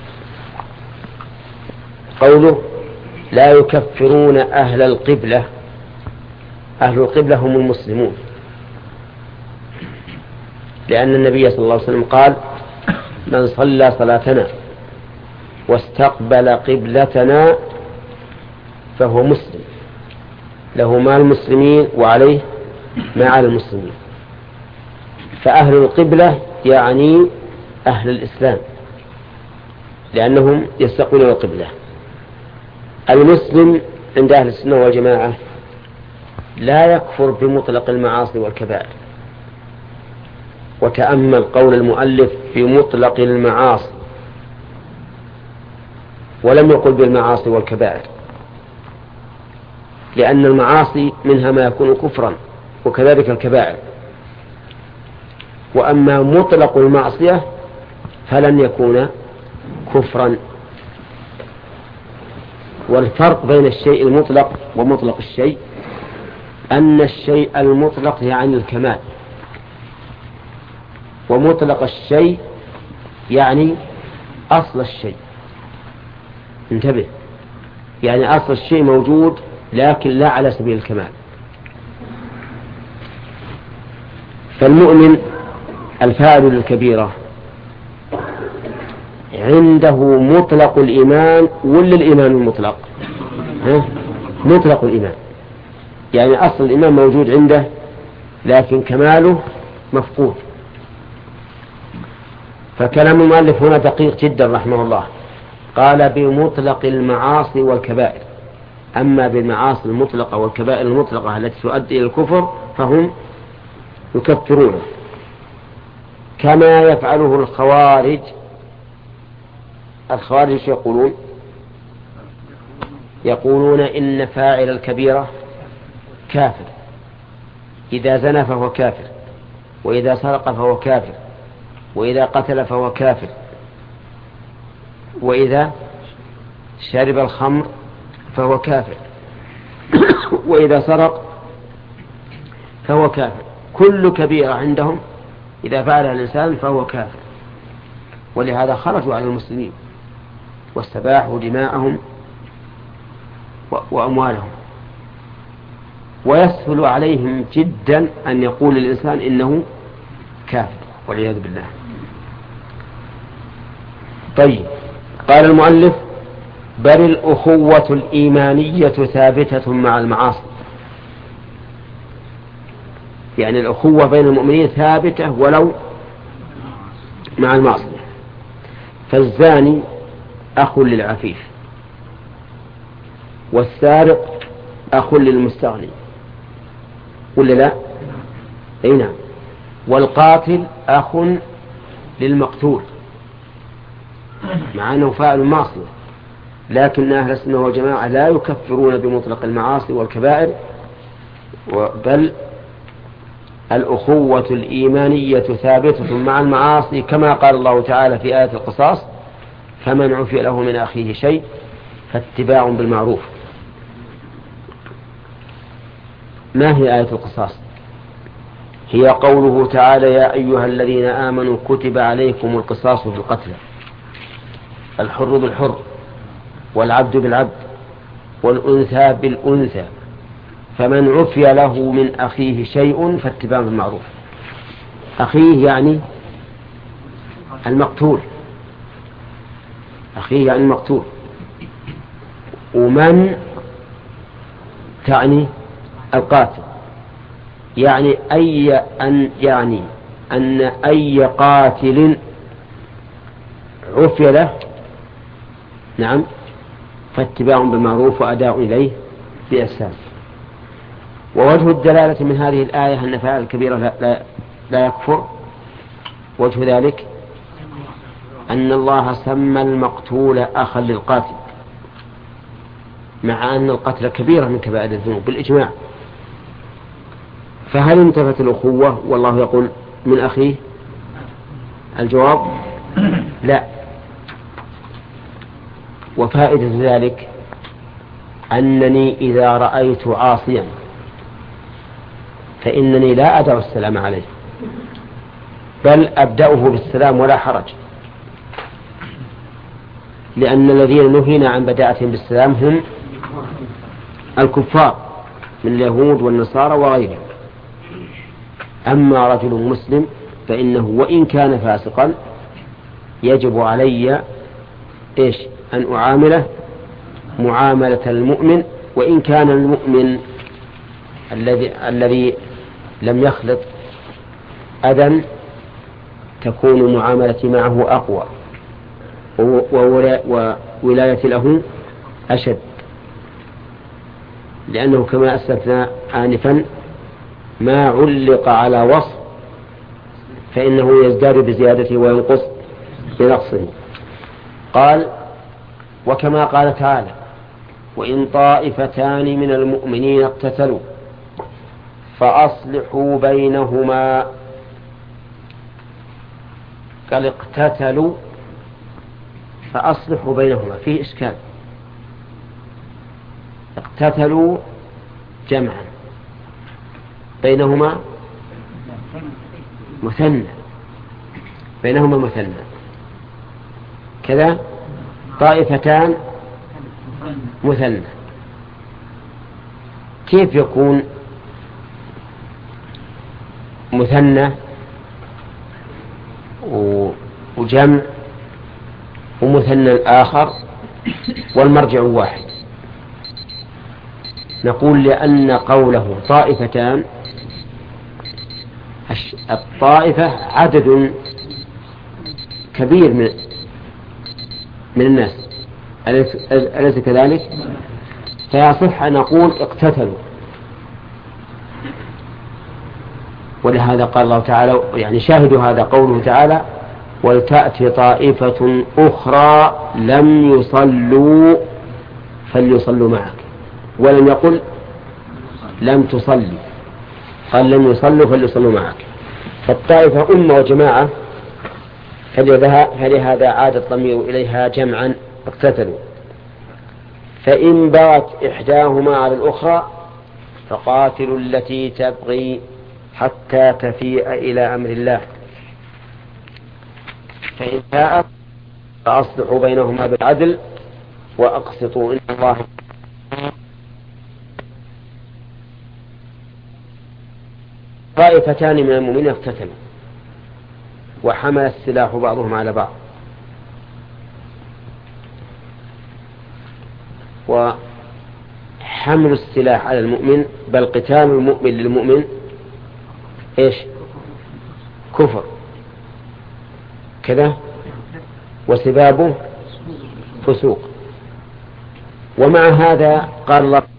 قوله لا يكفرون أهل القبلة، أهل القبلة هم المسلمون، لأن النبي صلى الله عليه وسلم قال: من صلى صلاتنا واستقبل قبلتنا فهو مسلم، له ما المسلمين وعليه ما على المسلمين. فأهل القبلة يعني أهل الإسلام، لأنهم يستقبلون القبلة. المسلم عند أهل السنة والجماعة لا يكفر بمطلق المعاصي والكبائر. وتأمل قول المؤلف في مطلق المعاصي، ولم يقل بالمعاصي والكبائر، لأن المعاصي منها ما يكون كفرا وكذلك الكبائر. وأما مطلق المعصية فلن يكون كفرا. والفرق بين الشيء المطلق ومطلق الشيء أن الشيء المطلق يعني الكمال، ومطلق الشيء يعني أصل الشيء. انتبه، يعني أصل الشيء موجود لكن لا على سبيل الكمال. فالمؤمن الفاعل للكبيرة عنده مطلق الإيمان، ولا الإيمان المطلق؟ مطلق الإيمان، يعني أصل الإيمان موجود عنده لكن كماله مفقود. فكلام المؤلف هنا دقيق جدا رحمه الله، قال بمطلق المعاصي والكبائر. أما بالمعاصي المطلقة والكبائر المطلقة التي تؤدي إلى الكفر فهم يكفرونه، كما يفعله الخوارج. الخوارج يقولون إن فاعل الكبيرة كافر، إذا زنى فهو كافر، وإذا سرق فهو كافر، وإذا قتل فهو كافر، وإذا شرب الخمر فهو كافر، وإذا سرق فهو كافر. كل كبيرة عندهم إذا فعلها الإنسان فهو كافر، ولهذا خرجوا على المسلمين واستباحوا دماءهم وأموالهم. ويسهل عليهم جدا أن يقول الإنسان إنه كافر والعياذ بالله. طيب، قال المؤلف: بل الأخوة الإيمانية ثابتة مع المعاصي. يعني الأخوة بين المؤمنين ثابتة ولو مع المعصية. فالزاني أخ للعفيف، والسارق أخ للمستغني، ولا لا؟ أي نعم. والقاتل أخ للمقتول، مع أنه فاعل معصية، لكن أهل السنة والجماعة لا يكفرون بمطلق المعاصي والكبائر، بل الأخوة الإيمانية ثابتة مع المعاصي، كما قال الله تعالى في آية القصاص: فمن عفي له من أخيه شيء فاتباع بالمعروف. ما هي آية القصاص؟ هي قوله تعالى: يا أيها الذين آمنوا كتب عليكم القصاص في القتلى، الحر بالحر، والعبد بالعبد، والأنثى بالأنثى، فمن عفي له من أخيه شيء فاتباع بالمعروف. أخيه يعني المقتول، أخيه يعني المقتول. ومن تعني القاتل، يعني أن أي قاتل عفي له، نعم، فاتباع بالمعروف وأداء إليه بإحسان. ووجه الدلالة من هذه الآية أن فاعل الكبيرة لا يكفر. وجه ذلك أن الله سمى المقتول أخا للقاتل، مع أن القتل كبيرة من كبائر الذنوب بالإجماع. فهل انتفت الأخوة والله يقول من أخيه؟ الجواب لا. وفائدة ذلك أنني إذا رأيت عاصيا فإنني لا أدع السلام عليه، بل أبدأه بالسلام ولا حرج، لأن الذين نهينا عن بداءتهم بالسلام هم الكفار من اليهود والنصارى وغيرهم. أما رجل مسلم فإنه وإن كان فاسقا يجب علي أن أعامله معاملة المؤمن، وإن كان المؤمن الذي لم يخلط أذى تكون معاملتي معه أقوى وولايتي له أشد، لأنه كما أسلفنا آنفا ما علق على وصف فإنه يزداد بزيادته وينقص بنقصه. قال: وكما قال تعالى: وإن طائفتان من المؤمنين اقتتلوا فأصلحوا بينهما. قال: اقتتلوا فأصلحوا بينهما، فيه إشكال. اقتتلوا جمعا، بينهما مثنى، بينهما مثنى كذا. طائفتان مثنى، كيف يكون مثنى وجمع ومثنى الآخر والمرجع واحد؟ نقول لأن قوله طائفتان، الطائفة عدد كبير من الناس، أليس كذلك؟ فيصح أن نقول اقتتلوا. ولهذا قال الله تعالى، يعني شاهدوا هذا قوله تعالى: ولتأتي طائفة أخرى لم يصلوا فليصلوا معك، ولم يقل لم تصلي، قال لم يصلوا فليصلوا معك. فالطائفة أمة وجماعة، فلهذا عاد الضمير إليها جمعا اقتتلوا. فإن بغت إحداهما على الأخرى فقاتلوا التي تبغي حتى تفيء إلى أمر الله، فإن فاءت فأصلحوا بينهما بالعدل وأقسطوا إن الله. طائفتان من المؤمنين اقتتلوا وحمل السلاح بعضهم على بعض، وحمل السلاح على المؤمن بل قتال المؤمن للمؤمن كفر كذا، وسبابه فسوق. ومع هذا قال الله